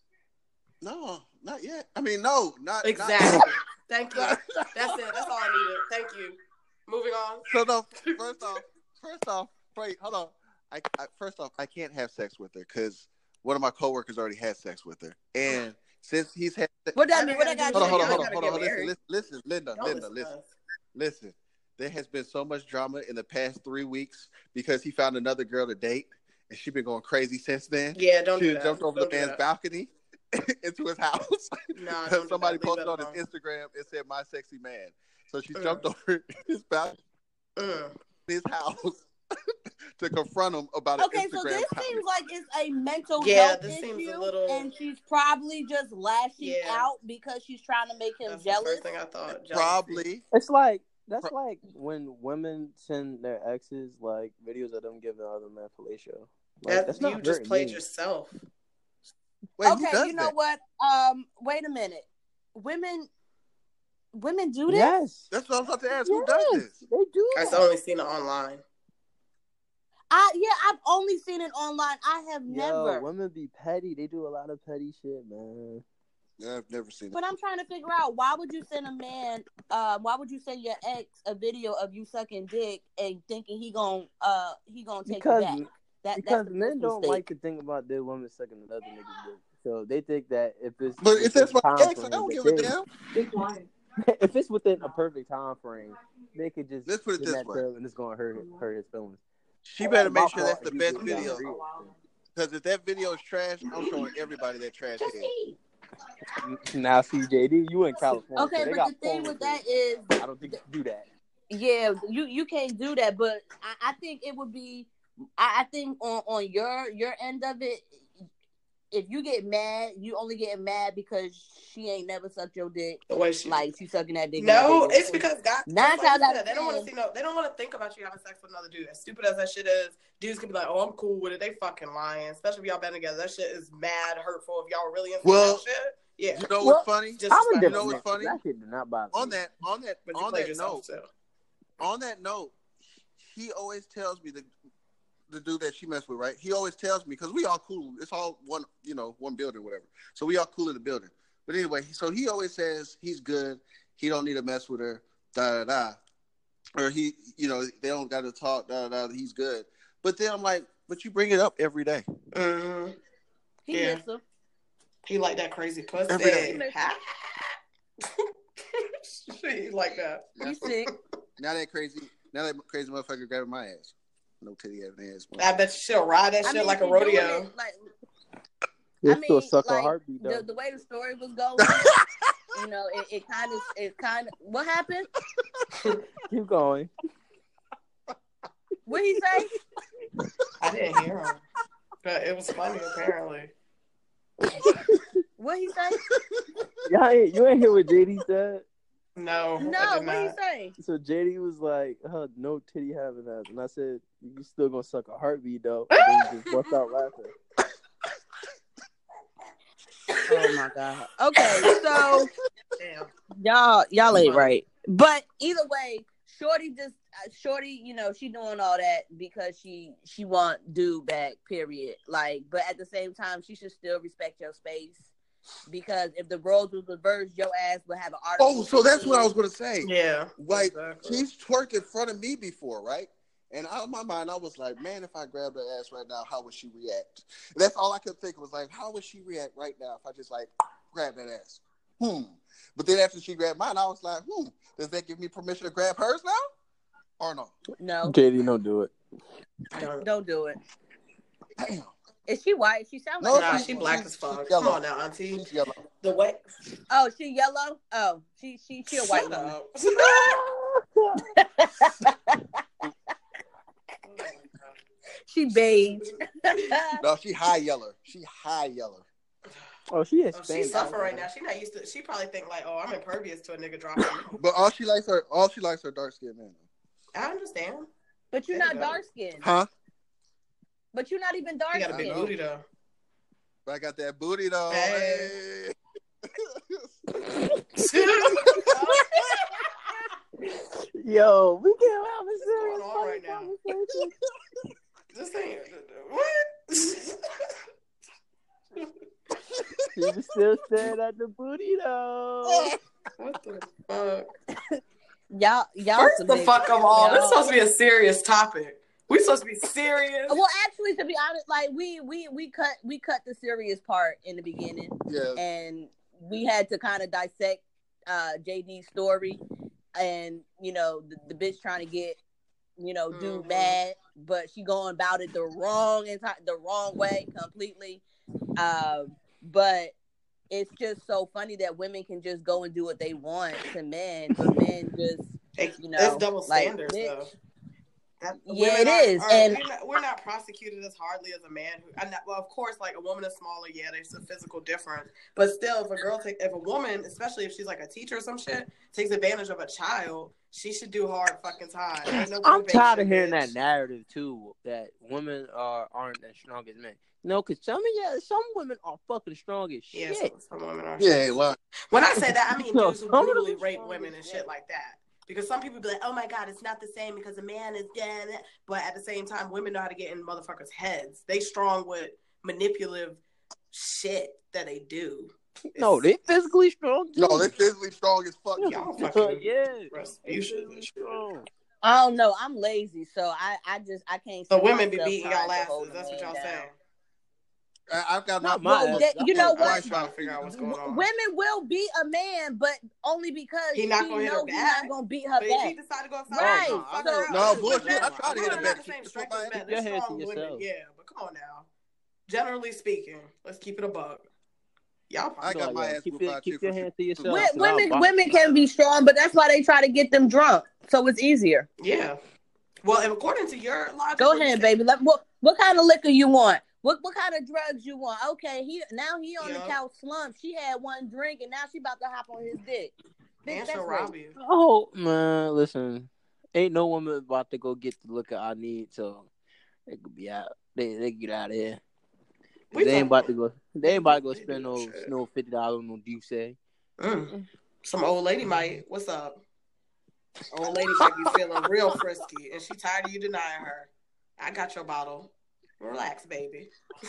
No, not yet. I mean, no, not Exactly. Not, Thank you. That's it. That's all I needed. Thank you. Moving on. so no. First off, first off, wait, hold on. I, I first off, I can't have sex with her because one of my coworkers already had sex with her, and since he's had, What that mean? What I got? hold on, hold on, You hold on, gotta hold get on, listen, married. listen, listen, Linda, Don't Linda, listen to listen, us. listen. There has been so much drama in the past three weeks because he found another girl to date, and she's been going crazy since then. Yeah, don't she do that. jumped over Don't the do man's that. balcony into his house. Nah, don't do Somebody that. Leave posted that on his alone. Instagram and said "my sexy man." So she Mm. jumped over his balcony, Mm. his house, to confront him about an Okay, Instagram so this comment. seems like it's a mental Yeah, health this issue, seems a little- and she's probably just lashing Yeah. out because she's trying to make him That's the jealous. first thing I thought. Jealousy. Probably. It's like that's like when women send their exes like videos of them giving other men fellatio. Like, That, that's you not just hurting played me. yourself. Wait, who Okay, does you know that? what? Um, wait a minute. Women, women do this. Yes, That's what I was about to ask. yes, Who does this? they do. I've that. only seen it online. I yeah, I've only seen it online. I have Yo, never. women be petty. They do a lot of petty shit, man. Yeah, I've never seen it. But I'm trying to figure out why would you send a man, uh, why would you send your ex a video of you sucking dick and thinking he gon' uh he gonna take Because it back? That because that's the men first don't mistake. like to think about their woman sucking another nigga's dick. So they think that if it's But if that's my time ex, I frame, don't that give a they- damn. if it's within a perfect time frame, they could just Let's put it send this that way. to him and it's gonna hurt hurt his feelings. She better My make sure that's fault the if you best get video. diarrhea. Because if that video is trash, I'm showing everybody that trash is. Now, see, J D, you in California. Okay, so they but got the thing porn with videos. that is, I don't think you can do that. yeah, you you can't do that. But I, I think it would be, I, I think on on your your end of it, if you get mad, you only get mad because she ain't never sucked your dick. The way she Like she sucking that dick. in No, the video. it's because God. Nine like times you out said, of they don't want ten- to see no. They don't want to think about you having sex with another dude. As stupid as that shit is, dudes can be like, "Oh, I'm cool with it." They fucking lying. Especially if y'all been together. That shit is mad hurtful. If y'all really into Well, that shit, yeah. You know Well, what's funny? Just I'm a You different know what's nigga. funny? That shit do not bother On me. that, on that, But you on played that yourself note, too. on that note, he always tells me the the dude that she messed with, right? He always tells me because we all cool. It's all one, you know, one building, whatever. So we all cool in the building. But anyway, so he always says he's good. He don't need to mess with her. Da da da. Or he, you know, they don't got to talk. Da da da. He's good. But then I'm like, but you bring it up every day. Mm-hmm. He Yeah. miss her. He like that crazy pussy. Every day. She like that. He's sick. Now that crazy, now that crazy motherfucker grabbing my ass. No titty having ass. I bet she'll ride that I shit mean, like a she doing rodeo. it, like, They I still mean, suck a like, heartbeat though. the, the way the story was going, you know, it, it kind of, it kind of, what happened? Keep going. What he say? I didn't hear him, but it was funny apparently. What he say? Yeah, you ain't hear what J D said. No, I No, did what he not. say? So J D was like, uh, "No titty having ass," and I said, "You still gonna suck a heartbeat though?" And then he just bust out laughing. Oh my god. Okay, so Damn. Y'all, y'all ain't right. But either way, Shorty just, uh, Shorty, you know, she doing all that because she she want dude back. Period. Like, but at the same time, she should still respect your space because if the roles was reversed, your ass would have an article. Oh, so that's what I was gonna say. Yeah, like exactly. She's twerked in front of me before, right? And out of my mind, I was like, man, if I grabbed her ass right now, how would she react? That's all I could think was like, how would she react right now if I just like grab that ass? Hmm. But then after she grabbed mine, I was like, hmm, does that give me permission to grab hers now? Or no? No. Katie, don't do it. Don't, don't do it. Damn. Is she white? She sounds No, like Nah, a she white black woman. as fuck. She's Come yellow. on now, auntie. She's yellow. The what? Oh, she yellow? Oh, she she she a white Shut woman. up. She beige. No, she high yeller. She high yeller. Oh, she is. Oh, she's suffering right now. She not used to. She probably think like, oh, I'm impervious to a nigga dropping. But all she likes are all she likes are dark skinned men. I understand. But you're There not you go. dark skinned. Huh? But you're not even dark You got a big skinned. booty though. But I got that booty though. Hey. Hey. Yo, we can't have a serious going on right fucking now? conversation. This ain't what? He was still staring at the booty though. What the fuck? Y'all, y'all. First some the niggas. fuck of all, this is Y'all- supposed to be a serious topic. We supposed to be serious. Well, actually, to be honest, like we we we cut we cut the serious part in the beginning, Yeah. and we had to kind of dissect uh J D's story, and you know the, the bitch trying to get you know dude Mhm. mad, but she going about it the wrong enti- the wrong way completely. Um, but it's just so funny that women can just go and do what they want to men, but men just It- you know it's double like, standards bitch. though. That, Yeah, women it aren't- is, aren't- and- we're not, we're not prosecuted as hardly as a man. Who, and that, well, of course, like a woman is smaller. Yeah, there's a physical difference, but still, if a girl take, if a woman, especially if she's like a teacher or some shit, takes advantage of a child, she should do hard fucking time. Ain't no I'm tired probation, of hearing bitch. that narrative too, that women are aren't as strong as men. No, because some yeah, some women are fucking strong as Yeah, shit. some, some women are. Yeah, ain't lying. When I say that, I mean No, dudes who some of them brutally are rape strong women as and shit. shit like that. Because some people be like, oh my God, it's not the same because a man is dead. But at the same time, women know how to get in motherfuckers' heads. They strong with manipulative shit that they do. No, they physically strong too. No, they physically strong as fuck. Y'all fucking yeah, Rasputia. physically strong. I don't know. I'm lazy, so I, I just I can't. The see women be myself beating trying y'all to asses. hold a That's what man y'all down. saying. I, I've got Not my my Well, ass. that- I you know think what? I- I'm trying to figure out what's going W- on. Women will beat a man, but only because He not she gonna hit her know he's back. not gonna beat her But if he back. decide to go outside, Right. no, fuck So- her No, out. bullshit. Women- I tried to hit women her are back. not the same She strength put as my- men. Keep They're your hands strong to women. yourself. Yeah, but come on now. Generally speaking, let's keep it a buck. Y'all I got Like, my yo, ass keep whooped your, by a keep chick your for hands to shooting. yourself. Wo- 'cause I'll Women box women you. can be strong, but that's why they try to get them drunk, so it's easier. Yeah. Well, if according to your logic, Go what you ahead, say- baby. Let, what what kind of liquor you want? What what kind of drugs you want? Okay, he now he on Yeah. the couch slump. She had one drink and now she about to hop on his dick. Bitch, And that's she'll rape. rob you. Oh man, listen, ain't no woman about to go get the liquor I need, so they could be out. They they get out of here. We They ain't talk- about to go. They ain't about to go They do spend that no shit. no fifty dollars on no juice. Mm. Some old lady might. What's up? Old lady might be feeling real frisky, and she tired of you denying her. I got your bottle. Relax, baby.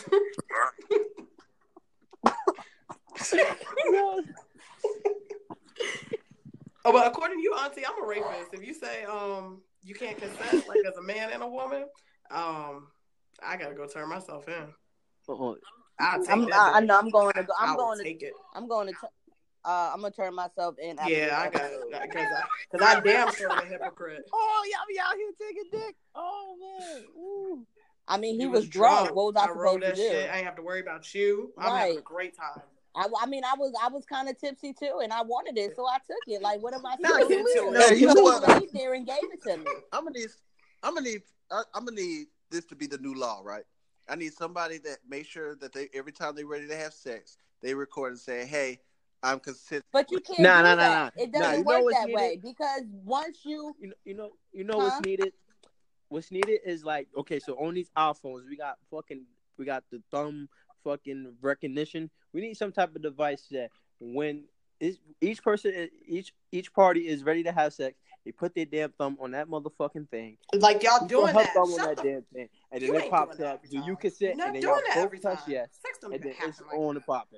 Oh, but according to you, Auntie, I'm a rapist. If you say um you can't consent, like as a man and a woman, um, I gotta go turn myself in. Uh-uh. I'll take I'm, that. I, I dick. know I'm going to go. I'm I will going to. take it. I'm going to. T- uh, I'm gonna turn myself in. After Yeah, I this got episode. it because I, cause I damn sure am a hypocrite. Oh, y'all be out here taking dick. Oh man. Ooh. I mean, he You was, drunk. What was I, I wrote supposed to that do? shit. I ain't have to worry about you. I'm having a Right. great time. I, I mean, I was I was kind of tipsy too, and I wanted it, so I took it. Like, what am I Nah, supposed get to into do? it. Hey, you know She what? laid there and gave it to me. I'm gonna need. I'm gonna need. I, I'm gonna need this to be the new law, right? I need somebody that makes sure that they every time they're ready to have sex, they record and say, "Hey, I'm consistent." But you can't Nah, do nah, nah, that. nah. It Nah, doesn't you know work what's that needed? way because once you You know, you know, you know Huh? what's needed. What's needed is like, okay, so on these iPhones, we got fucking, we got the thumb fucking recognition. We need some type of device that when is each person, each each party is ready to have sex. They put their damn thumb on that motherfucking thing. Like y'all You doing put her that. thumb on Shut that the damn thing, and then You it ain't pops doing that up. every Do you time. consent? You're not And then doing y'all that both every touch time. yes, Sex don't and then happen it's like on that. and popping.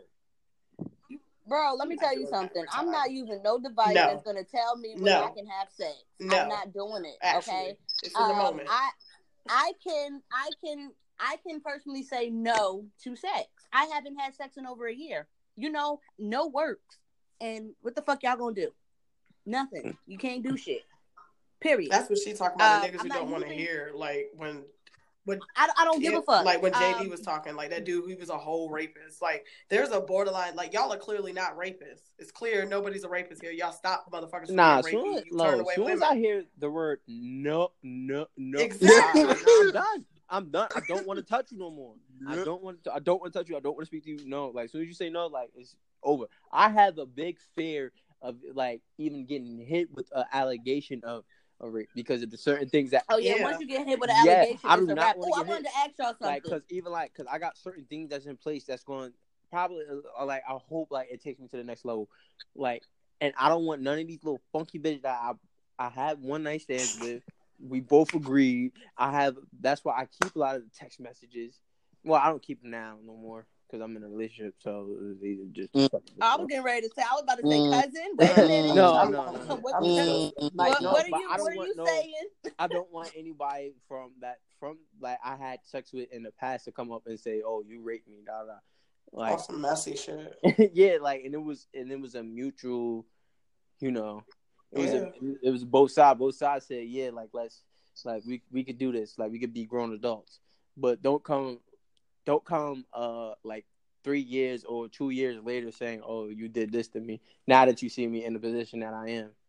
Bro, let me You're tell not you doing that something. every I'm time. not using no device No. that's gonna tell me when I No. can have sex. No. I'm not doing it. Actually, Okay. it's in the Um, moment. I I can I can I can personally say no to sex. I haven't had sex in over a year. You know, no works. And what the fuck y'all gonna do? Nothing. You can't do shit. Period. That's what she talking about. The Um, niggas I'm who not don't want to using- hear, like when, when I, I don't give yeah, a fuck. like when J D Um, was talking, like that dude, he was a whole rapist. Like there's a borderline. Like y'all are clearly not rapists. It's clear nobody's a rapist here. Y'all stop motherfuckers from Nah, being soon, rapey. You no, turn as away soon women. as I hear the word no, no, no, Exactly. I, I, I'm done. I'm done. I don't want to touch you no more. I don't want to. I don't want to touch you. I don't want to speak to you. No, like as soon as you say no, like it's over. I have a big fear of like even getting hit with an allegation of a rape because of the certain things that. oh yeah, Yeah. once you get hit with an Yeah, allegation, I do it's a not wrap. wanna Oh, I get wanted hit. to ask y'all something. Like, cause even like, cause I got certain things that's in place that's going probably uh, like I hope like it takes me to the next level, like, and I don't want none of these little funky bitches that I I had one night stands with. We both agreed. I have. That's why I keep a lot of the text messages. Well, I don't keep them now no more because I'm in a relationship. So it was either just. Oh, I was getting ready to say. I was about to say, Mm. cousin. Wait a minute. No, I'm- no, no, no. What, I'm what, just- Like, no, what are but you? I don't What are want you no- saying? I don't want anybody from that from like I had sex with in the past to come up and say, "Oh, you raped me." Da da. Like, That's some messy shit. yeah, like, and it was and it was a mutual, you know, it was Yeah. a, it was both sides. Both sides said, "Yeah, like let's like we we could do this. Like we could be grown adults, but don't come, don't come, uh, like three years or two years later saying, "Oh, you did this to me." Now that you see me in the position that I am.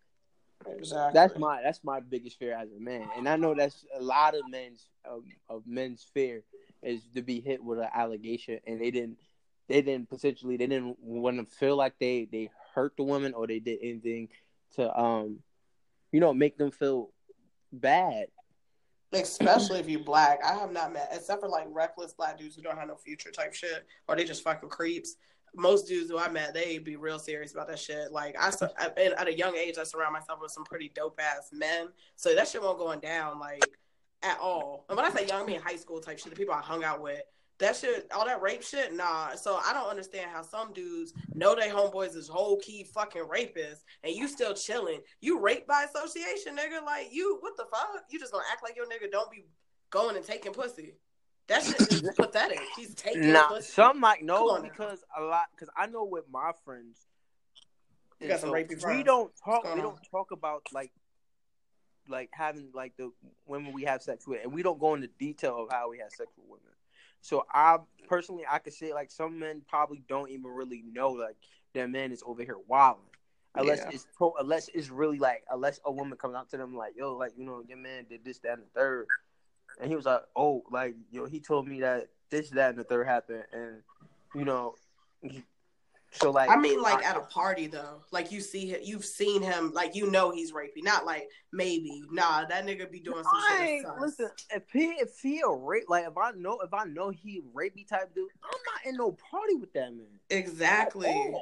Exactly. That's my that's my biggest fear as a man, and I know that's a lot of men's of, of men's fear is to be hit with an allegation, and they didn't they didn't potentially they didn't want to feel like they they hurt the woman or they did anything to um you know make them feel bad. Especially if you black. I have not met, except for like reckless black dudes who don't have no future type shit, or they just fucking creeps. Most dudes who I met, they be real serious about that shit. Like I, at a young age, I surround myself with some pretty dope ass men, so that shit won't going down like at all. And when I say young, I mean high school type shit. The people I hung out with, that shit, all that rape shit, nah. So I don't understand how some dudes know they homeboys is whole key fucking rapists, and you still chilling. You rape by association, nigga. Like you, what the fuck? You just gonna act like your nigga don't be going and taking pussy? That shit is pathetic. He's taking Nah, pussy. some might Come know on now. because a lot because I know with my friends. You got some so rapey we friends. don't What's talk. going We on? don't talk about like like having like the women we have sex with, and we don't go into detail of how we have sex with women. So I personally, I could say like some men probably don't even really know like their man is over here wilding, unless Yeah. it's to, unless it's really like unless a woman comes out to them like, yo, like you know your man did this, that, and the third, and he was like, oh, like yo, he told me that this, that, and the third happened, and you know, he, so like I mean, like I, at a party though, like you see him, you've seen him, like you know he's rapey, not like maybe. Nah, that nigga be doing some I shit. ain't, That's sus. listen, if he if he a rape like if I know if I know he a rapey type dude, I'm not in no party with that man. Exactly. Oh.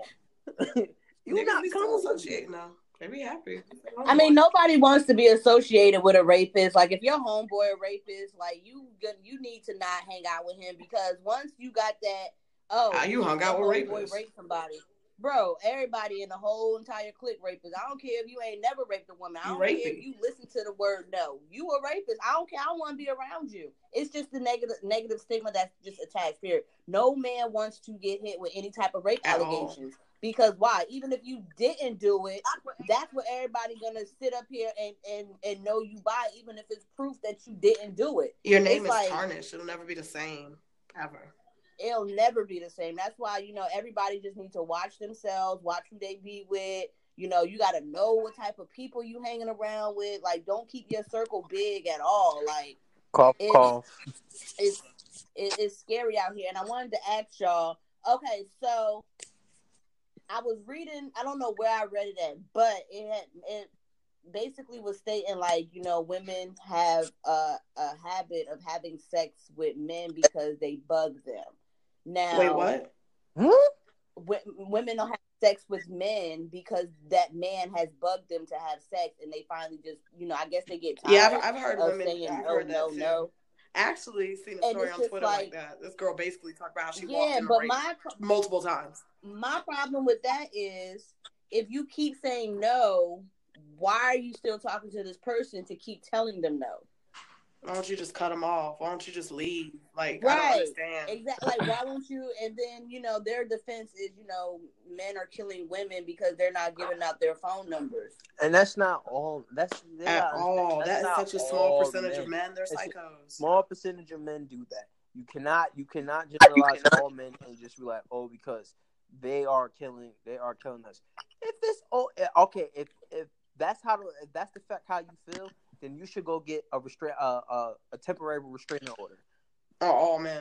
you Niggas not be still coming with me. associating now. They be happy. I mean, nobody wants to be associated with a rapist. Like, if your homeboy a rapist, like you, you need to not hang out with him because once you got that, oh, Ah, you hung out your with homeboy rapists. raped somebody, bro. Everybody in the whole entire clique rapist. I don't care if you ain't never raped a woman. I You don't care rapey. if you listen to the word no. You a rapist. I don't care. I don't want to be around you. It's just the negative negative stigma that's just attached. Period. No man wants to get hit with any type of rape At allegations. Because why? Even if you didn't do it, that's what everybody gonna sit up here and, and, and know you by, even if it's proof that you didn't do it. Your name It's is like, tarnished. It'll never be the same ever. it'll never be the same. That's why, you know, everybody just needs to watch themselves, watch who they be with. You know, you gotta know what type of people you hanging around with. Like, don't keep your circle big at all. Like, Cough, it's, cough. it's it, it's scary out here. And I wanted to ask y'all. Okay, so I was reading, I don't know where I read it at, but it had, it basically was stating like, you know, women have a, a habit of having sex with men because they bug them. Now, Wait, what? Huh? w- women don't have sex with men because that man has bugged them to have sex, and they finally just, you know, I guess they get tired. Yeah, I've, I've heard of women. saying I've no, heard that no, too. no. Actually, seen a And story it's on just Twitter like, like that. This girl basically talked about how she yeah, walked in a but rape my multiple times. my problem with that is if you keep saying no, why are you still talking to this person to keep telling them no? Why don't you just cut them off? Why don't you just leave? Like, right. I don't understand. Exactly. Like, why won't you? And then, you know, their defense is, you know, men are killing women because they're not giving out their phone numbers. And that's not all. That's at all. That is such a small percentage men. of men. They're it's psychos. Small percentage of men do that. You cannot. You cannot generalize all men and just be like, oh, because they are killing. They are killing us. If it's oh, okay. If if that's how. If that's the fact how you feel, then you should go get a restraint, uh, uh, a temporary restraining order. Oh, all men.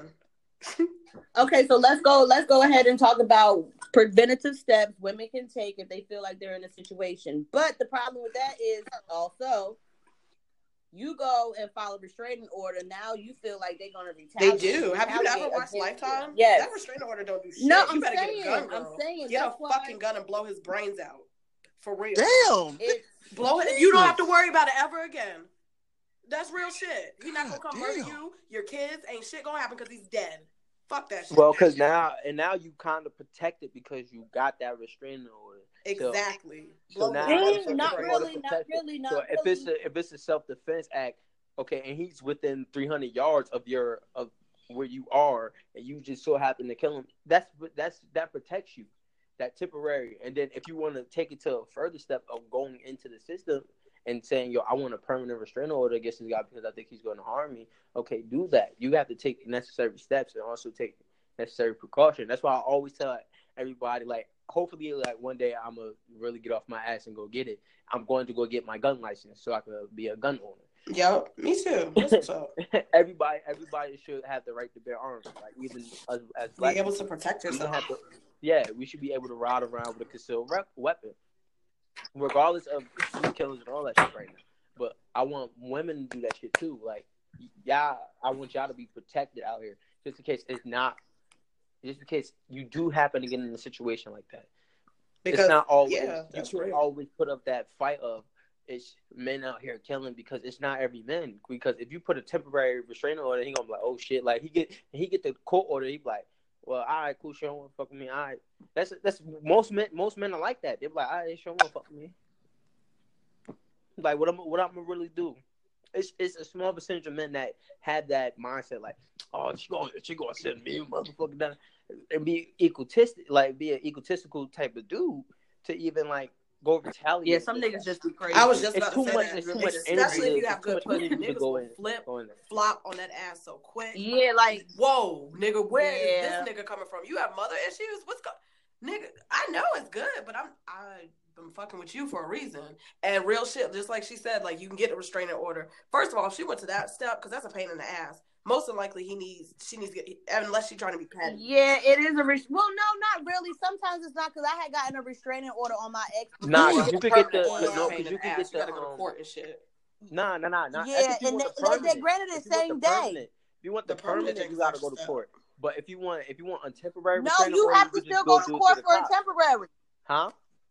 Okay, so let's go. Let's go ahead and talk about preventative steps women can take if they feel like they're in a situation. But the problem with that is also, you go and file a restraining order. Now you feel like they're gonna retaliate. They do. Have you never watched Lifetime? Yes. That restraining order don't do shit. No, you I'm better saying, get a gun, girl. I'm saying, get a why... fucking gun and blow his brains out. For real. Damn. It's... Blow it. You don't have to worry about it ever again. That's real shit. He's not gonna come murder you. Your kids ain't shit gonna happen because he's dead. Fuck that shit. Well, because now and now you kind of protected because you got that restraining order. Exactly. So, so now, mm, not really, not really, not so really. if it's a if it's a self defense act, okay, and he's within three hundred yards of your of where you are, and you just so happen to kill him, that's that's that protects you, that temporary. And then if you want to take it to a further step of going into the system and saying, yo, I want a permanent restraining order against this guy because I think he's going to harm me. Okay, do that. You have to take necessary steps and also take necessary precaution. That's why I always tell everybody, like, hopefully, like, one day I'm going to really get off my ass and go get it. I'm going to go get my gun license so I can be a gun owner. Yep, me too. That's what's up. everybody, everybody should have the right to bear arms. Like, even as, as black be able people, to protect yourself. To, yeah, we should be able to ride around with a concealed weapon, regardless of killers and all that shit right now. But I want women to do that shit too. Like, y'all, I want y'all to be protected out here, just in case it's not, just in case you do happen to get in a situation like that. Because it's not always, yeah, that's you right. always put up that fight of it's men out here killing, because it's not every man. Because if you put a temporary restraining order, he gonna be like, oh shit, like he get he get the court order, he be like, well, all right, cool, she don't want to fuck with me. All right, that's that's most men. Most men are like that. They're like, all right, she don't want to fuck with me. Like, what I'm what I'm gonna really do? It's it's a small percentage of men that have that mindset. Like, oh, she gonna she gonna send me motherfucker down and be egotistic, like be an egotistical type of dude to even like go retaliate. Yeah, some niggas just be crazy. I was just it's about too to say much. that. It's too much Especially energy. if you have good pussy, niggas go will in, flip, go in flop on that ass so quick. Yeah, like, whoa, nigga, where yeah. is this nigga coming from? You have mother issues? What's going? Nigga, I know it's good, but I'm I. I'm fucking with you for a reason. And real shit, just like she said, like, you can get a restraining order. First of all, if she went to that step, because that's a pain in the ass, most than likely he needs, she needs to get, unless she's trying to be petty. Yeah, it is a, res- well, no, not really. Sometimes it's not, because I had gotten a restraining order on my ex. Nah, because you could get the, and, no, because you could get the, you gotta go to court and shit. Nah, nah, nah, nah. Yeah, and they, the they granted it same day. If you want the, the permanent, permanent you gotta go to court. But if you want, if you want a temporary, no, you have to still go to court for a temporary. Huh?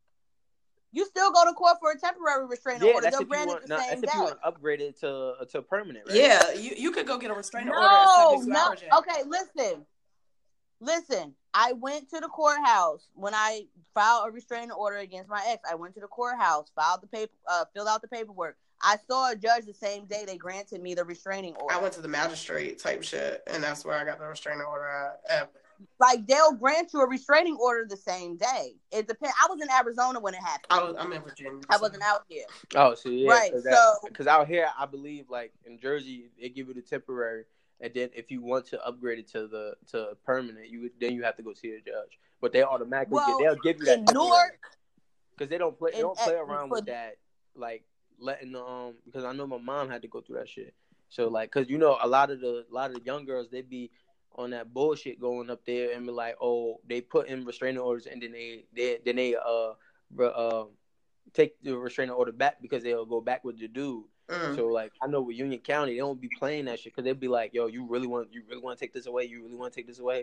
You still go to court for a temporary restraining yeah, order. They'll if grant you it the want, same day. That's if you want to upgrade it to to permanent, right? Yeah, you, you could go get a restraining no, order at seventy-two no. hours. Okay, listen. Listen, I went to the courthouse when I filed a restraining order against my ex. I went to the courthouse, filed the paper, uh, filled out the paperwork. I saw a judge the same day they granted me the restraining order. I went to the magistrate type shit, and that's where I got the restraining order at. at Like, they'll grant you a restraining order the same day. It depends. I was in Arizona when it happened. I was, I'm in Virginia. I wasn't out here. Oh, so yeah, right. So because out here, I believe, like in Jersey, they give you the temporary, and then if you want to upgrade it to the to permanent, you then you have to go see a judge. But they automatically well, get, they'll give you that in Newark, because they don't play they don't play in, around with that, like letting the um because I know my mom had to go through that shit. So like, because you know a lot of the a lot of the young girls, they be on that bullshit going up there and be like, oh, they put in restraining orders and then they, they then they uh re, uh take the restraining order back because they'll go back with the dude. Mm. So like, I know with Union County, they don't be playing that shit because they'll be like, yo, you really want you really want to take this away? You really want to take this away?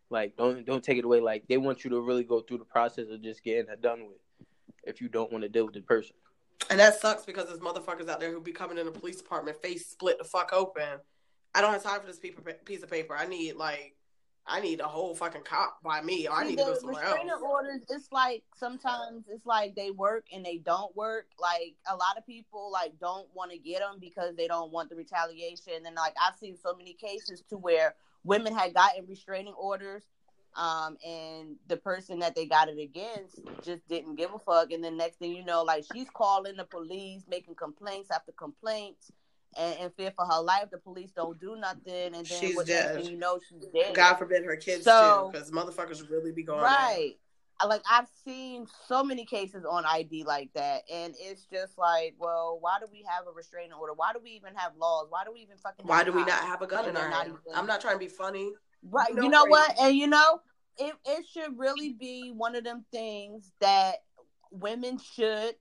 Like, don't don't take it away. Like, they want you to really go through the process of just getting it done with. If you don't want to deal with the person. And that sucks because there's motherfuckers out there who be coming in the police department, face split the fuck open. I don't have time for this piece of paper. I need, like, I need a whole fucking cop by me, or I need to go somewhere else. Restraining orders, it's like, sometimes it's like they work and they don't work. Like, a lot of people, like, don't want to get them because they don't want the retaliation. And, like, I've seen so many cases to where women had gotten restraining orders, um, and the person that they got it against just didn't give a fuck. And then next thing you know, like, she's calling the police, making complaints after complaints, and in fear for her life. The police don't do nothing, and then she's what dead. next thing you know, she's dead. God forbid her kids so, too, because motherfuckers really be going right. There. Like, I've seen so many cases on I D like that, and it's just like, well, why do we have a restraining order? Why do we even have laws? Why do we even fucking? Why have do we cops? not have a gun in our hand? Even... I'm not trying to be funny. Right. You know what? And you know, it it should really be one of them things that women should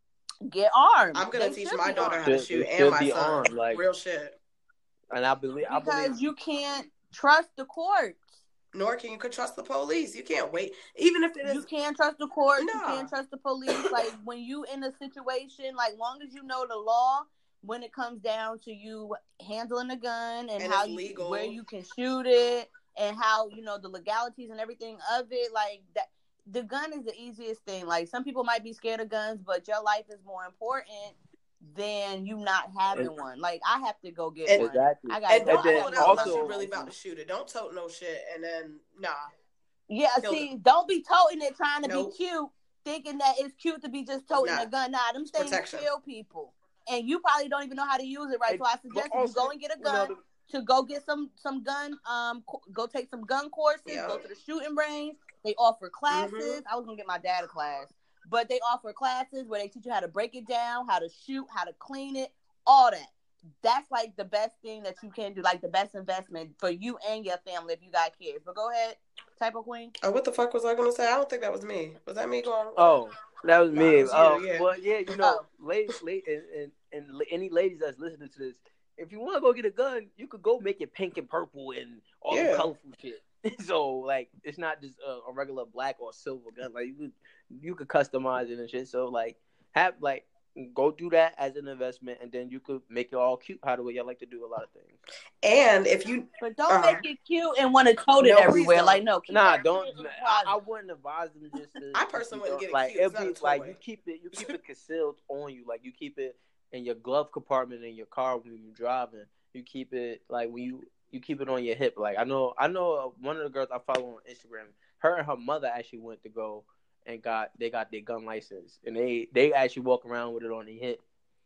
get armed. I'm gonna they teach my daughter armed. how to shoot it and my son. Armed, like, real shit. And I believe I because believe... you can't trust the courts. Nor can you trust the police. You can't wait. Even if it is, you can't trust the courts. No. You can't trust the police. Like, when you in a situation, like, long as you know the law, when it comes down to you handling a gun and, and how it's you, legal. where you can shoot it and how, you know, the legalities and everything of it, like, that, the gun is the easiest thing. Like, some people might be scared of guns, but your life is more important than you not having and, one. Like, I have to go get exactly. one. I gotta and go. don't pull it out also, unless you're really about to shoot it. Don't tote no shit and then nah. Yeah, Kill see, them. Don't be toting it trying to nope. be cute, thinking that it's cute to be just toting nah. a gun. Nah, them things kill people. And you probably don't even know how to use it right. And, so I suggest also, you go and get a gun, you know, the, to go get some some gun, um, go take some gun courses, yeah. go to the shooting range. They offer classes. Mm-hmm. I was gonna get my dad a class, but they offer classes where they teach you how to break it down, how to shoot, how to clean it, all that. That's like the best thing that you can do, like the best investment for you and your family if you got kids. But go ahead, Typo Queen. Oh, what the fuck was I gonna say? I don't think that was me. Was that me going? Oh, that was me. Was oh, you, yeah. Well, yeah, you know, oh. ladies, ladies, and, and, and any ladies that's listening to this, if you want to go get a gun, you could go make it pink and purple and all yeah. the colorful shit. So, like, it's not just a, a regular black or silver gun. Like, you could you could customize it and shit. So, like, have like. Go do that as an investment, and then you could make it all cute. How the way y'all like to do a lot of things. And if you, but don't uh, make it cute and want to tote it no, everywhere. Like no, nah, don't. I, I wouldn't advise them just to. I personally wouldn't get it like, cute. Be, like you keep it, you keep it concealed on you. Like you keep it in your glove compartment in your car when you're driving. You keep it like when you you keep it on your hip. Like I know, I know one of the girls I follow on Instagram. Her and her mother actually went to go. And got they got their gun license, and they, they actually walk around with it on their hip.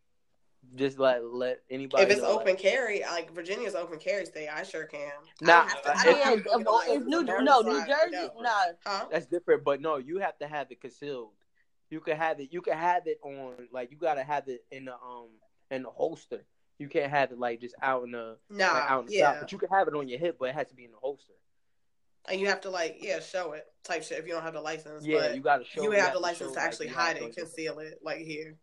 Just like let anybody. If it's know, open like, carry, like Virginia's open carry state, I sure can. Nah, yeah, it's New no New Jersey. No, huh? That's different. But no, you have to have it concealed. You can have it. You can have it on like you gotta have it in the um in the holster. You can't have it like just out in the nah, like, out in the yeah. side. But you can have it on your hip, but it has to be in the holster. And you have to like, yeah, show it type shit if you don't have the license. Yeah, but you gotta show. You, you have, have the to license show, to actually like, hide it, conceal it, like here.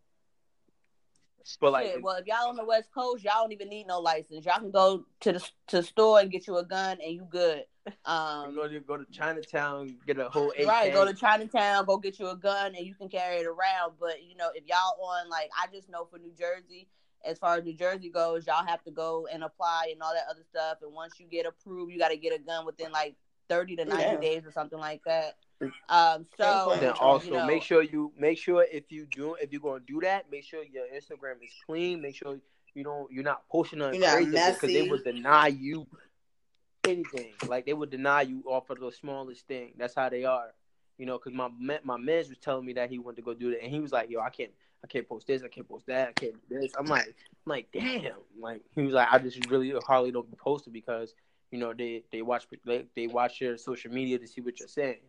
But like, shit, well, if y'all on the West Coast, y'all don't even need no license. Y'all can go to the to the store and get you a gun, and you good. Um, you go to go to Chinatown, get a whole A K. Right, go to Chinatown, go get you a gun, and you can carry it around. But you know, if y'all on like, I just know for New Jersey. As far as New Jersey goes, y'all have to go and apply and all that other stuff. And once you get approved, you got to get a gun within like thirty to ninety yeah. days or something like that. Um, so then also you know, make sure you make sure if you do if you're gonna do that, make sure your Instagram is clean. Make sure you don't you're not posting nothing crazy because they would deny you anything. Like they would deny you off of the smallest thing. That's how they are. You know, because my my man was telling me that he wanted to go do that, and he was like, "Yo, I can't." I can't post this. I can't post that. I can't do this. I'm like, I'm like, damn. Like he was like, I just really hardly don't be posted because you know they, they watch they, they watch your social media to see what you're saying.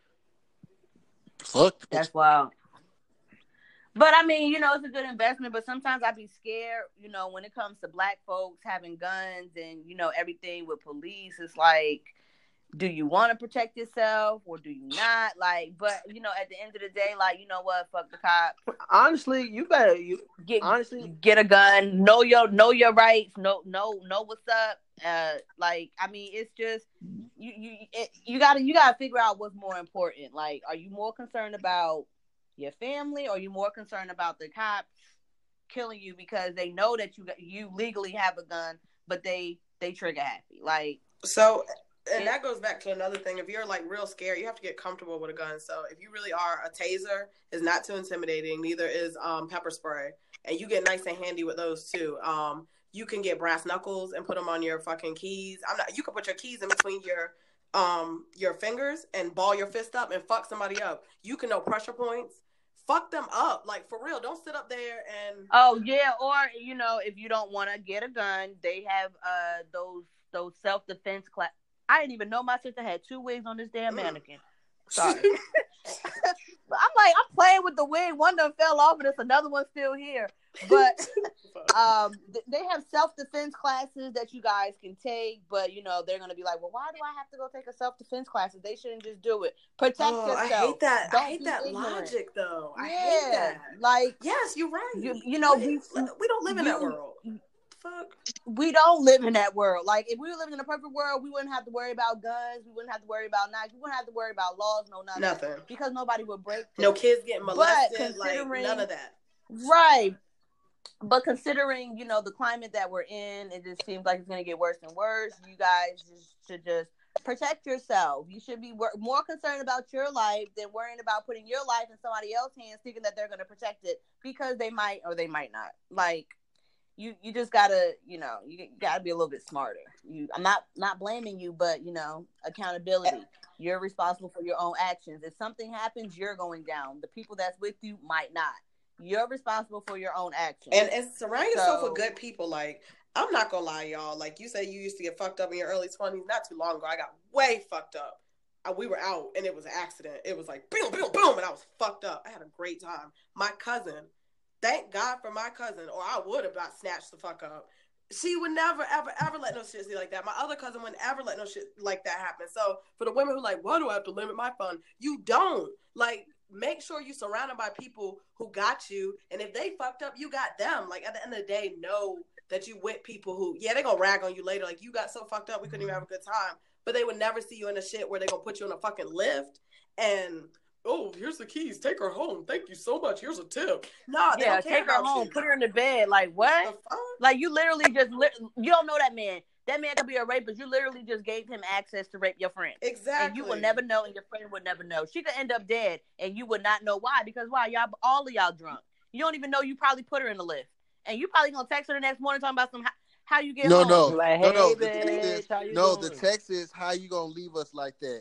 Fuck. That's wild. But I mean, you know, it's a good investment. But sometimes I be scared. You know, when it comes to black folks having guns and you know everything with police, it's like do you want to protect yourself or do you not? Like, but you know, at the end of the day, like, you know what? Fuck the cops. Honestly, you better you Get honestly get a gun. Know your know your rights. Know know know what's up. Uh, like, I mean, it's just you you it, you gotta you gotta figure out what's more important. Like, are you more concerned about your family, or are you more concerned about the cops killing you because they know that you you legally have a gun, but they they trigger happy? Like, so. And it, that goes back to another thing. If you're like real scared, you have to get comfortable with a gun. So if you really are, a taser is not too intimidating. Neither is um, pepper spray. And you get nice and handy with those too. Um, you can get brass knuckles and put them on your fucking keys. I'm not. You can put your keys in between your um your fingers and ball your fist up and fuck somebody up. You can know pressure points. Fuck them up, like, for real. Don't sit up there and oh yeah, or you know, if you don't want to get a gun, they have uh those those self defense class. I didn't even know my sister had two wigs on this damn mannequin. Sorry. I'm like, I'm playing with the wig. One of them fell off, and there's another one still here. But um, th- they have self-defense classes that you guys can take. But, you know, they're going to be like, well, why do I have to go take a self-defense class? They shouldn't just do it. Protect oh, yourself. I hate that. Don't I hate be that ignorant. logic, though. I yeah, hate that. Like, yes, you're right. You, you know, we, we, we don't live in you, that world. Fuck. We don't live in that world. Like, if we were living in a perfect world, we wouldn't have to worry about guns. We wouldn't have to worry about knives. We wouldn't have to worry about laws. No, nothing. Nothing. Because nobody would break them. No kids getting molested. But considering, like, none of that. Right. But considering, you know, the climate that we're in, it just seems like it's going to get worse and worse. You guys just should just protect yourself. You should be wor- more concerned about your life than worrying about putting your life in somebody else's hands, thinking that they're going to protect it, because they might or they might not. Like, You you just gotta, you know, you, you gotta be a little bit smarter. You, I'm not not blaming you, but, you know, accountability. You're responsible for your own actions. If something happens, you're going down. The people that's with you might not. You're responsible for your own actions. And, and surround yourself So- with good people. Like, I'm not gonna lie, y'all. Like, you say you used to get fucked up in your early twenties. Not too long ago, I got way fucked up. I, we were out, and it was an accident. It was like, boom, boom, boom, and I was fucked up. I had a great time. My cousin... Thank God for my cousin, or I would have got snatched the fuck up. She would never, ever, ever let no shit be like that. My other cousin wouldn't ever let no shit like that happen. So for the women who like, why do I have to limit my fun? You don't. Like, make sure you're surrounded by people who got you. And if they fucked up, you got them. Like, at the end of the day, know that you with people who, yeah, they're going to rag on you later. Like, you got so fucked up, we couldn't even have a good time. But they would never see you in a shit where they're going to put you in a fucking lift and... oh, here's the keys. Take her home. Thank you so much. Here's a tip. No, they yeah, don't care take her about home. you. Put her in the bed. Like, what? Like, you literally just li- you don't know that man. That man could be a rapist. You literally just gave him access to rape your friend. Exactly. And you will never know, and your friend would never know. She could end up dead, and you would not know why. Because why? Y'all, all of y'all drunk. You don't even know you probably put her in the lift, and you probably gonna text her the next morning talking about some how, how you get No, home. no, Like, no, no. hey, The text is, bitch, how you no, doing? the text is, how you gonna leave us like that?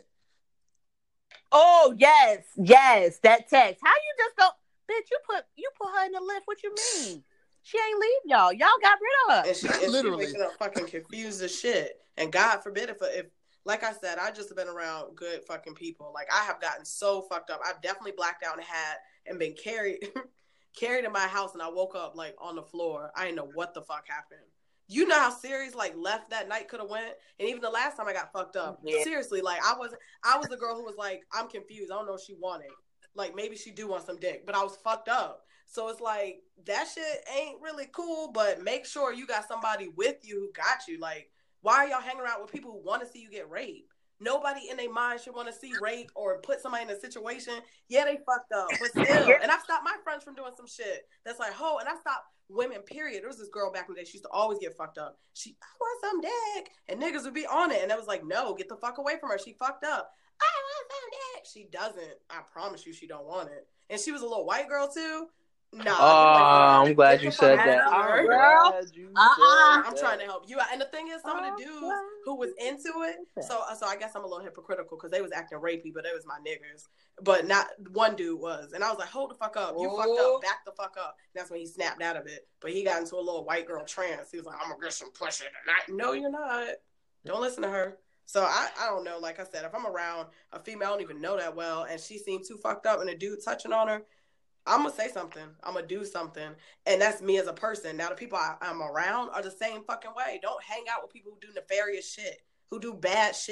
Oh yes, yes, that text. How you just go, bitch? You put you put her in the lift. What you mean? She ain't leave y'all. Y'all got rid of her. And she, and Literally. she waking up fucking confused as shit. And God forbid if, if, like I said, I just have been around good fucking people. Like, I have gotten so fucked up. I've definitely blacked out and had and been carried, carried in my house, and I woke up like on the floor. I didn't know what the fuck happened. You know how serious like left that night could have went, and even the last time I got fucked up, Yeah. seriously, like I was, I was the girl who was like, I'm confused. I don't know what she wanted. Like, maybe she do want some dick, but I was fucked up. So it's like, that shit ain't really cool. But make sure you got somebody with you who got you. Like, why are y'all hanging around with people who want to see you get raped? Nobody in their mind should want to see rape or put somebody in a situation. Yeah, they fucked up, but still. And I've stopped my friends from doing some shit that's like, ho, and I stopped women, period. There was this girl back in the day, she used to always get fucked up. She, I want some dick. And niggas would be on it. And I was like, no, get the fuck away from her. She fucked up. I want some dick. She doesn't. I promise you she don't want it. And she was a little white girl too. Nah. Oh, I'm glad Get you the said fuck that. out of I'm her. Girl. glad you Uh-uh. said I'm that. trying to help you out. And the thing is, some of the dudes who was into it, so so I guess I'm a little hypocritical because they was acting rapey, but they was my niggas. But not one dude was. And I was like, hold the fuck up. You Oh. fucked up. Back the fuck up. And that's when he snapped out of it. But he got into a little white girl trance. He was like, I'm going to get some pussy tonight. No, you're not. Don't listen to her. So I, I don't know. Like I said, if I'm around a female I don't even know that well, and she seemed too fucked up and a dude touching on her, I'm going to say something. I'm going to do something. And that's me as a person. Now, the people I, I'm around are the same fucking way. Don't hang out with people who do nefarious shit, who do bad shit,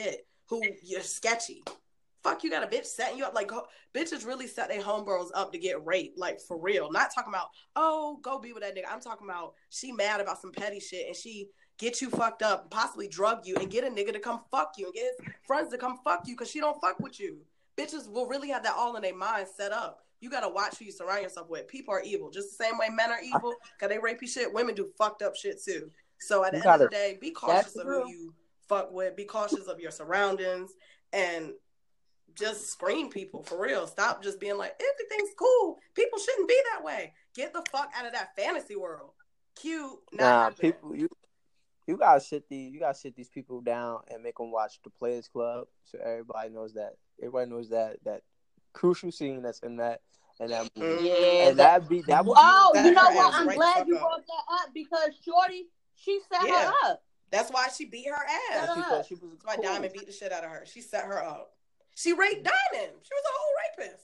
who you're sketchy. Fuck, you got a bitch setting you up. Like, go, bitches really set their homegirls up to get raped, like, for real. Not talking about, oh, go be with that nigga. I'm talking about she mad about some petty shit, and she get you fucked up, possibly drug you, and get a nigga to come fuck you, and get his friends to come fuck you, because she don't fuck with you. Bitches will really have that all in their mind set up. You got to watch who you surround yourself with. People are evil. Just the same way men are evil, because they rapey shit. Women do fucked up shit, too. So at the You end gotta- of the day, be cautious of who you fuck with. Be cautious of your surroundings, and just screen people, for real. Stop just being like, everything's cool. People shouldn't be that way. Get the fuck out of that fantasy world. Cute, not Nah, happening. people, you you gotta sit these you gotta sit these people down and make them watch the Players Club, so everybody knows that everybody knows that that crucial scene that's in that and that movie. Yeah, And that be that would be, Oh, Set you know her what? ass I'm right the glad fuck you up. brought that up because Shorty, she set Yeah. her up. That's why she beat her ass. Set her because she was That's why cool. Diamond beat the shit out of her. She set her up. She raped Diamond. She was a whole rapist.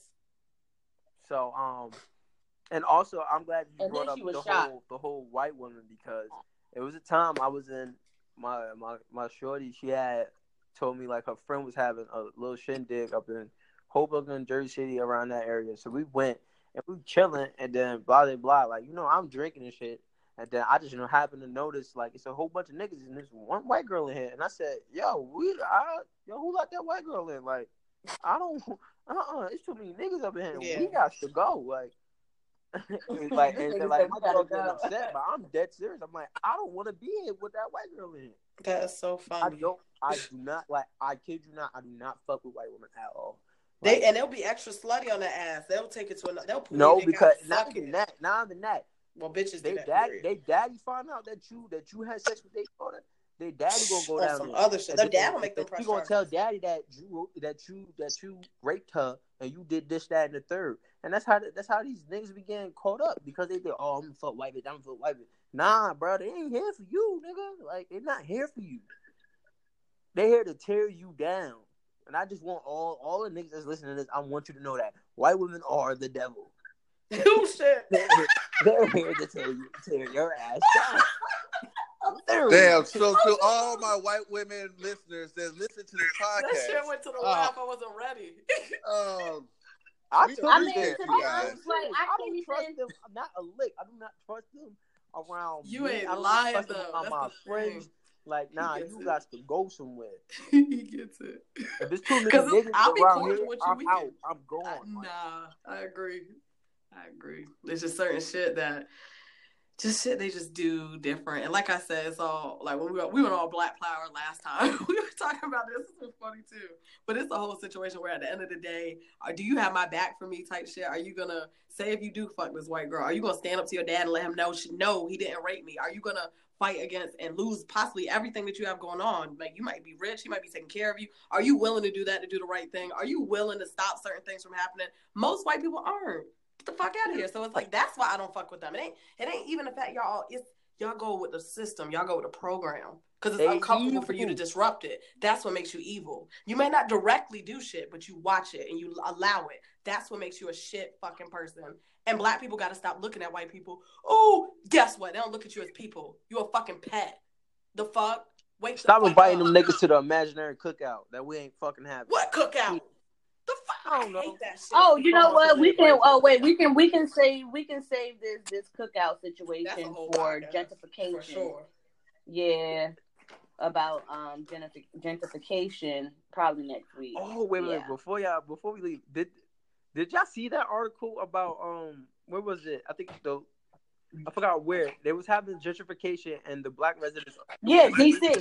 So um, and also I'm glad you And brought then up she was the shot. whole the whole white woman, because it was a time I was in my my my shorty. She had told me like her friend was having a little shindig up in Hoboken, Jersey City, around that area. So we went and we chilling, and then blah blah blah. Like, you know, I'm drinking and shit. And then I just, you know, happened to notice, like, it's a whole bunch of niggas and there's one white girl in here. And I said, yo, we, I, yo, who let that white girl in? Like, I don't, uh-uh, it's too many niggas up in here. Yeah. We got to go. Like, and like, and then, like, my We gotta girl getting go. upset, but I'm dead serious. I'm like, I don't want to be here with that white girl in here. That is so I funny. don't, I do not, like, I kid you not, I do not fuck with white women at all. They Like, and they'll be extra slutty on the ass. They'll take it to another. They'll pull no, your dick because out, not suck even it. that, not even that. Well, bitches They do that. daddy, period. they daddy find out that you that you had sex with their daughter. They daddy gonna go On down some there. other shit. And Their then- dad will make and them press She gonna charges. tell daddy that you that you that you raped her and you did this, that, and the third. And that's how that's how these niggas be getting caught up, because they think, oh, I'm gonna fuck white bitch, I'm gonna fuck white bitch. Nah, bro, they ain't here for you, nigga. Like, they're not here for you. They here to tear you down. And I just want all all the niggas that's listening to this, I want you to know that white women are the devil. Oh shit. They're, they're here to tear you tear your ass down. Damn. So to all my white women listeners that listen to this That shit podcast, went to the Oh. left. I wasn't ready. um, I We took I it mean, appreciate to there. be you guys. honest, like, I I can't don't even. trust them. Not a lick. I do not trust them around. You me. ain't I don't lying, trust them though. around That's my the friends. thing. Like, nah, gets you it. got to go somewhere. He gets it. If it's too many 'Cause niggas I'll be around cordial here, with you, I'm we out. can- I'm going. I- Like, nah, I agree. I agree. There's just certain shit that just shit they just do different. And like I said, it's all like when we were, we went on Black Power last time. We were talking about this. This was funny too. But it's a whole situation where at the end of the day, are, do you have my back for me type shit? Are you gonna say if you do fuck this white girl? Are you gonna stand up to your dad and let him know she, no, he didn't rape me? Are you gonna fight against and lose possibly everything that you have going on? Like, you might be rich, he might be taking care of you. Are you willing to do that, to do the right thing? Are you willing to stop certain things from happening? Most white people aren't. Get the fuck out of here. So it's like, that's why I don't fuck with them. It ain't it ain't even the fact y'all it's y'all go with the system, y'all go with the program. Because it's They uncomfortable for you to evil. disrupt it. That's what makes you evil. You may not directly do shit, but you watch it and you allow it. That's what makes you a shit fucking person. And black people got to stop looking at white people. Oh, guess what? They don't look at you as people. You a fucking pet. The fuck? Wake Stop the fuck inviting up. them niggas to the imaginary cookout that we ain't fucking having. What cookout? The fuck? I I, don't know. hate that shit. Oh, you know People what? don't We say can. that. Oh, wait. We can. We can save. We can save this this cookout That's a situation whole for podcast, gentrification. For sure. Yeah, about um gentrifi- gentrification probably next week. Oh, wait, wait, Yeah. wait. Before y'all, before we leave, did did y'all see that article about um where was it? I think the I forgot where they was having gentrification and the black residents. Yeah, D C.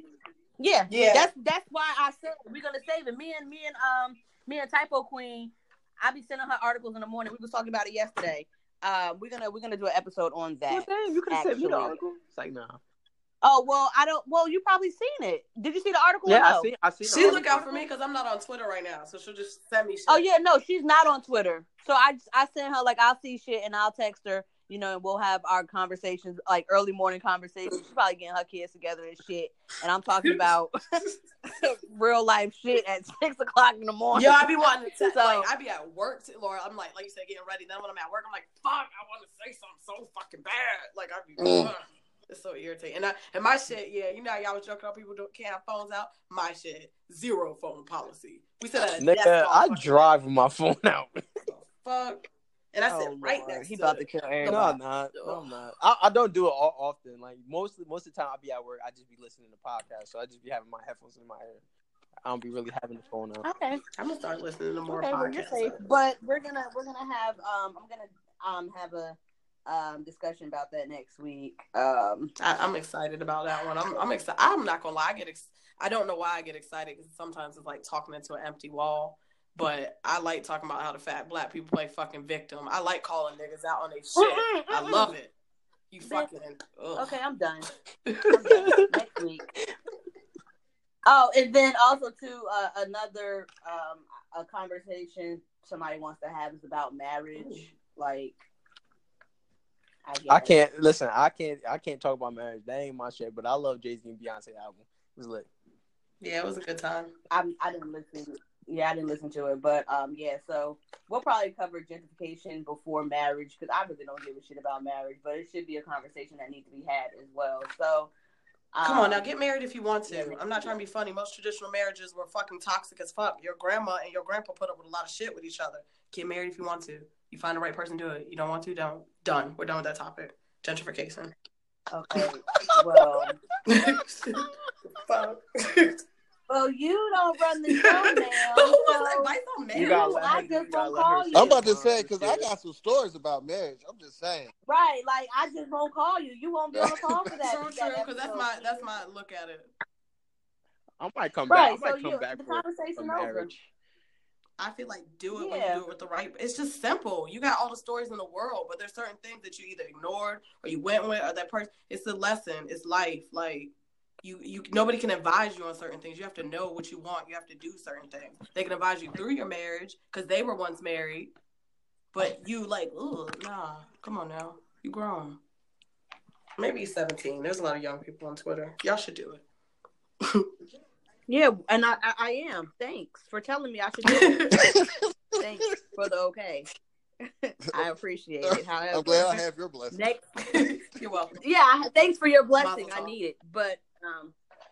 Yeah, Yeah. That's that's why I said we're gonna save it. Me and me and um me and Typo Queen. I be sending her articles in the morning. We was talking about it yesterday. Um, we're gonna we're gonna do an episode on that. What thing? You could have sent me the actually. article. It's like, nah. Oh well, I don't. Well, you probably seen it. Did you see the article? Yeah, or no? I see. I see. the She look article. out for me because I'm not on Twitter right now, so she'll just send me shit. Oh yeah, no, she's not on Twitter. So I just, I send her like I'll see shit and I'll text her. You know, and we'll have our conversations, like early morning conversations. She's probably getting her kids together and shit. And I'm talking about real life shit at six o'clock in the morning. Yeah, I be wanting to, te- So- like, I be at work, t- Laura. I'm like, like you said, getting ready. Then when I'm at work, I'm like, fuck, I want to say something so fucking bad. Like, I be, Mm. ugh. It's so irritating. And I, and my shit, yeah, you know how y'all was joking about people don't can't have phones out. My shit, zero phone policy. We said at a desk Nigga, all I fucking drive day. with my phone out. Fuck. And I sit Oh, right Lord. next He to about to kill No, everybody. I'm not. No, I'm not. I, I don't do it all, often. Like most most of the time, I be at work. I just be listening to podcasts, so I just be having my headphones in my ear. I don't be really having the phone out. Okay. I'm gonna start listening to more Okay, well, you're podcasts. safe. But we're gonna we're gonna have um I'm gonna um have a um discussion about that next week. Um, I, I'm excited about that one. I'm I'm excited. I'm not gonna lie. I get ex- I don't know why I get excited because sometimes it's like talking into an empty wall. But I like talking about how the fat black people play fucking victim. I like calling niggas out on their shit. I love it. You fucking. Ugh. okay, I'm done. I'm done. Next week. Oh, and then also too, uh, another um a conversation somebody wants to have is about marriage. Like, I, guess. I can't listen. I can't. I can't talk about marriage. That ain't my shit. But I love Jay-Z and Beyonce album. It was lit. Yeah, it was a good time. I I didn't listen. Yeah, I didn't listen to it, but um, yeah. So we'll probably cover gentrification before marriage because I really don't give a shit about marriage, but it should be a conversation that needs to be had as well. So. Come on um, now, get married if you want to. yeah, I'm not trying to be funny. Most traditional marriages were fucking toxic as fuck. Your grandma and your grandpa put up with a lot of shit with each other. Get married if you want to. You find the right person, do it. You don't want to, don't. Done. We're done with that topic. Gentrification. Okay. Well. Fuck. Well, you don't run the show now. But who wants so advice on marriage? You gotta let her- I you just gotta won't let her call say you. I'm about to it. say because I got some stories about marriage. I'm just saying. Right, like I just won't call you. You won't be on the call for that. True, true, because that's my that's my look at it. I might come right. back. I might So come you, back the for, for conversation over. marriage. I feel like do it when Yeah. you do it with the right. It's just simple. You got all the stories in the world, but there's certain things that you either ignored or you went with, or that person. It's a lesson. It's life. Like you, you. Nobody can advise you on certain things. You have to know what you want. You have to do certain things. They can advise you through your marriage because they were once married, but you like, ooh, nah. Come on now, you grown. Maybe he's seventeen. There's a lot of young people on Twitter. Y'all should do it. Yeah, and I, I, I am. Thanks for telling me I should do it. Thanks for the okay. I appreciate it. However, I'm glad I have your blessing. next. You're welcome. Yeah, thanks for your blessing. Mazel I tov. need it. But um,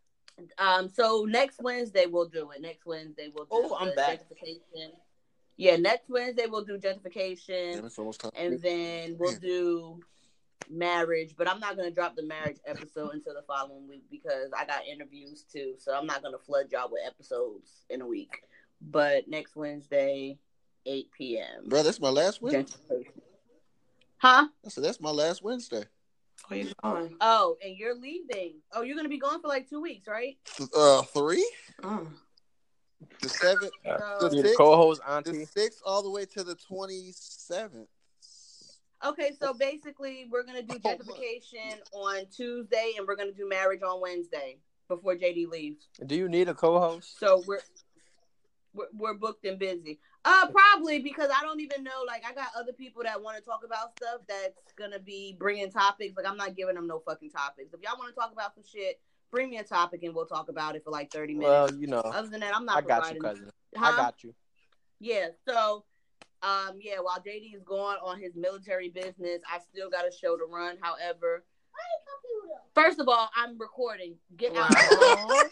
um, so next Wednesday we'll do it. Next Wednesday we'll do Oh, I'm the back. gentrification. Yeah, next Wednesday we'll do gentrification, Damn, it's almost time. and then we'll do marriage. But I'm not gonna drop the marriage episode until the following week because I got interviews too. So I'm not gonna flood y'all with episodes in a week. But next Wednesday, eight p.m. Bro, that's my last Wednesday. Gentrification. Huh? I said that's my last Wednesday. Where you going? Oh, and you're leaving. Oh, you're gonna be gone for like two weeks, right? Th- Uh, three, Mm. the seventh, So, the You the sixth, co-host, the auntie. sixth, all the way to the twenty-seventh. okay, so basically, we're gonna do Oh, my. gentrification on Tuesday, and we're gonna do marriage on Wednesday before J D leaves. Do you need a co-host? So we're we're, we're booked and busy. Uh, probably because I don't even know. Like, I got other people that want to talk about stuff that's gonna be bringing topics. Like, I'm not giving them no fucking topics. If y'all want to talk about some shit, bring me a topic and we'll talk about it for like thirty minutes. Well, you know, Other than that, I'm not I got you, providing. cousin. Huh? I got you. Yeah, so um yeah, while J D is going on his military business, I still got a show to run. However, first of all, I'm recording. Get out. Wow.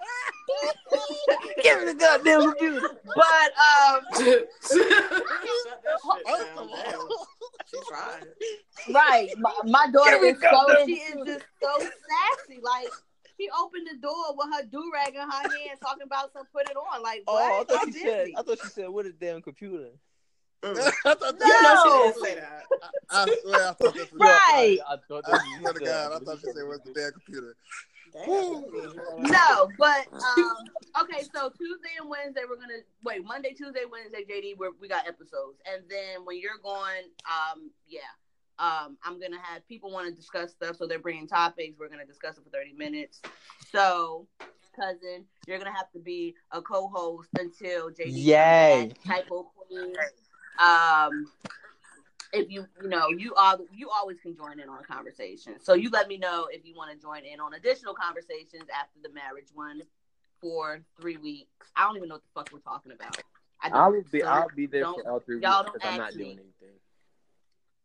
Give me the goddamn computer. But um Shut that shit down. Damn. She tried. right, my, my daughter Give me is so goddamn she is just so sassy. Like she opened the door with her do-rag in her hand talking about some put it on. Like Oh, I what? thought I'm she said. busy. I thought she said, "What a damn computer." Mm. I thought No! You know she No. didn't say that. I, I swear I thought that's what Right. I, I thought I that swear to God, I thought she said, "Where's the damn computer?" Damn. No, but um, okay. So Tuesday and Wednesday we're gonna wait. Monday, Tuesday, Wednesday, J D, we're, we got episodes, and then when you're going, um, yeah, um, I'm gonna have people want to discuss stuff, so they're bringing topics. We're gonna discuss it for thirty minutes. So, cousin, you're gonna have to be a co-host until J D Yay. comes back. Typo Queen. Um. If you, you know, you are, you always can join in on a conversation. So you let me know if you want to join in on additional conversations after the marriage one for three weeks. I don't even know what the fuck we're talking about. I, I will be. so I'll be there don't- for all three y'all weeks don't because I'm ask not me. doing anything.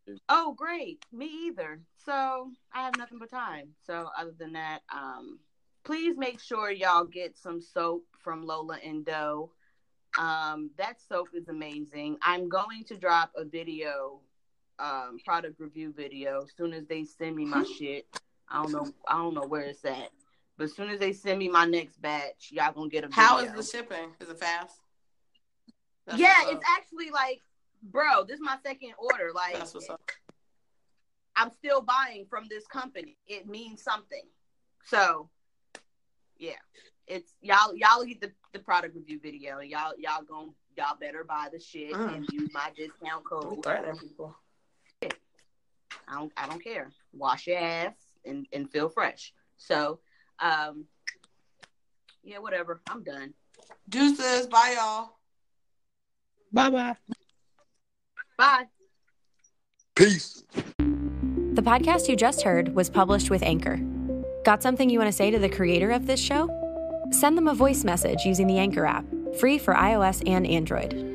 Oh, great. Me either. So I have nothing but time. So other than that, um, please make sure y'all get some soap from Lola and Doe. Um, that soap is amazing. I'm going to drop a video, um, product review video as soon as they send me my shit. I don't know. I don't know where it's at, but as soon as they send me my next batch, y'all gonna get a video. How is the shipping? Is it fast? That's yeah, it's actually like, bro, this is my second order. Like, that's what's up. I'm still buying from this company. It means something. So, yeah, it's y'all. Y'all get the, the product review video. Y'all, y'all going y'all better buy the shit mm. and use my discount code. People. I don't. I don't care. Wash your ass and, and feel fresh. So, um, yeah, whatever. I'm done. Deuces. Bye, y'all. Bye-bye. Bye. Peace. The podcast you just heard was published with Anchor. Got something you want to say to the creator of this show? Send them a voice message using the Anchor app, free for iOS and Android.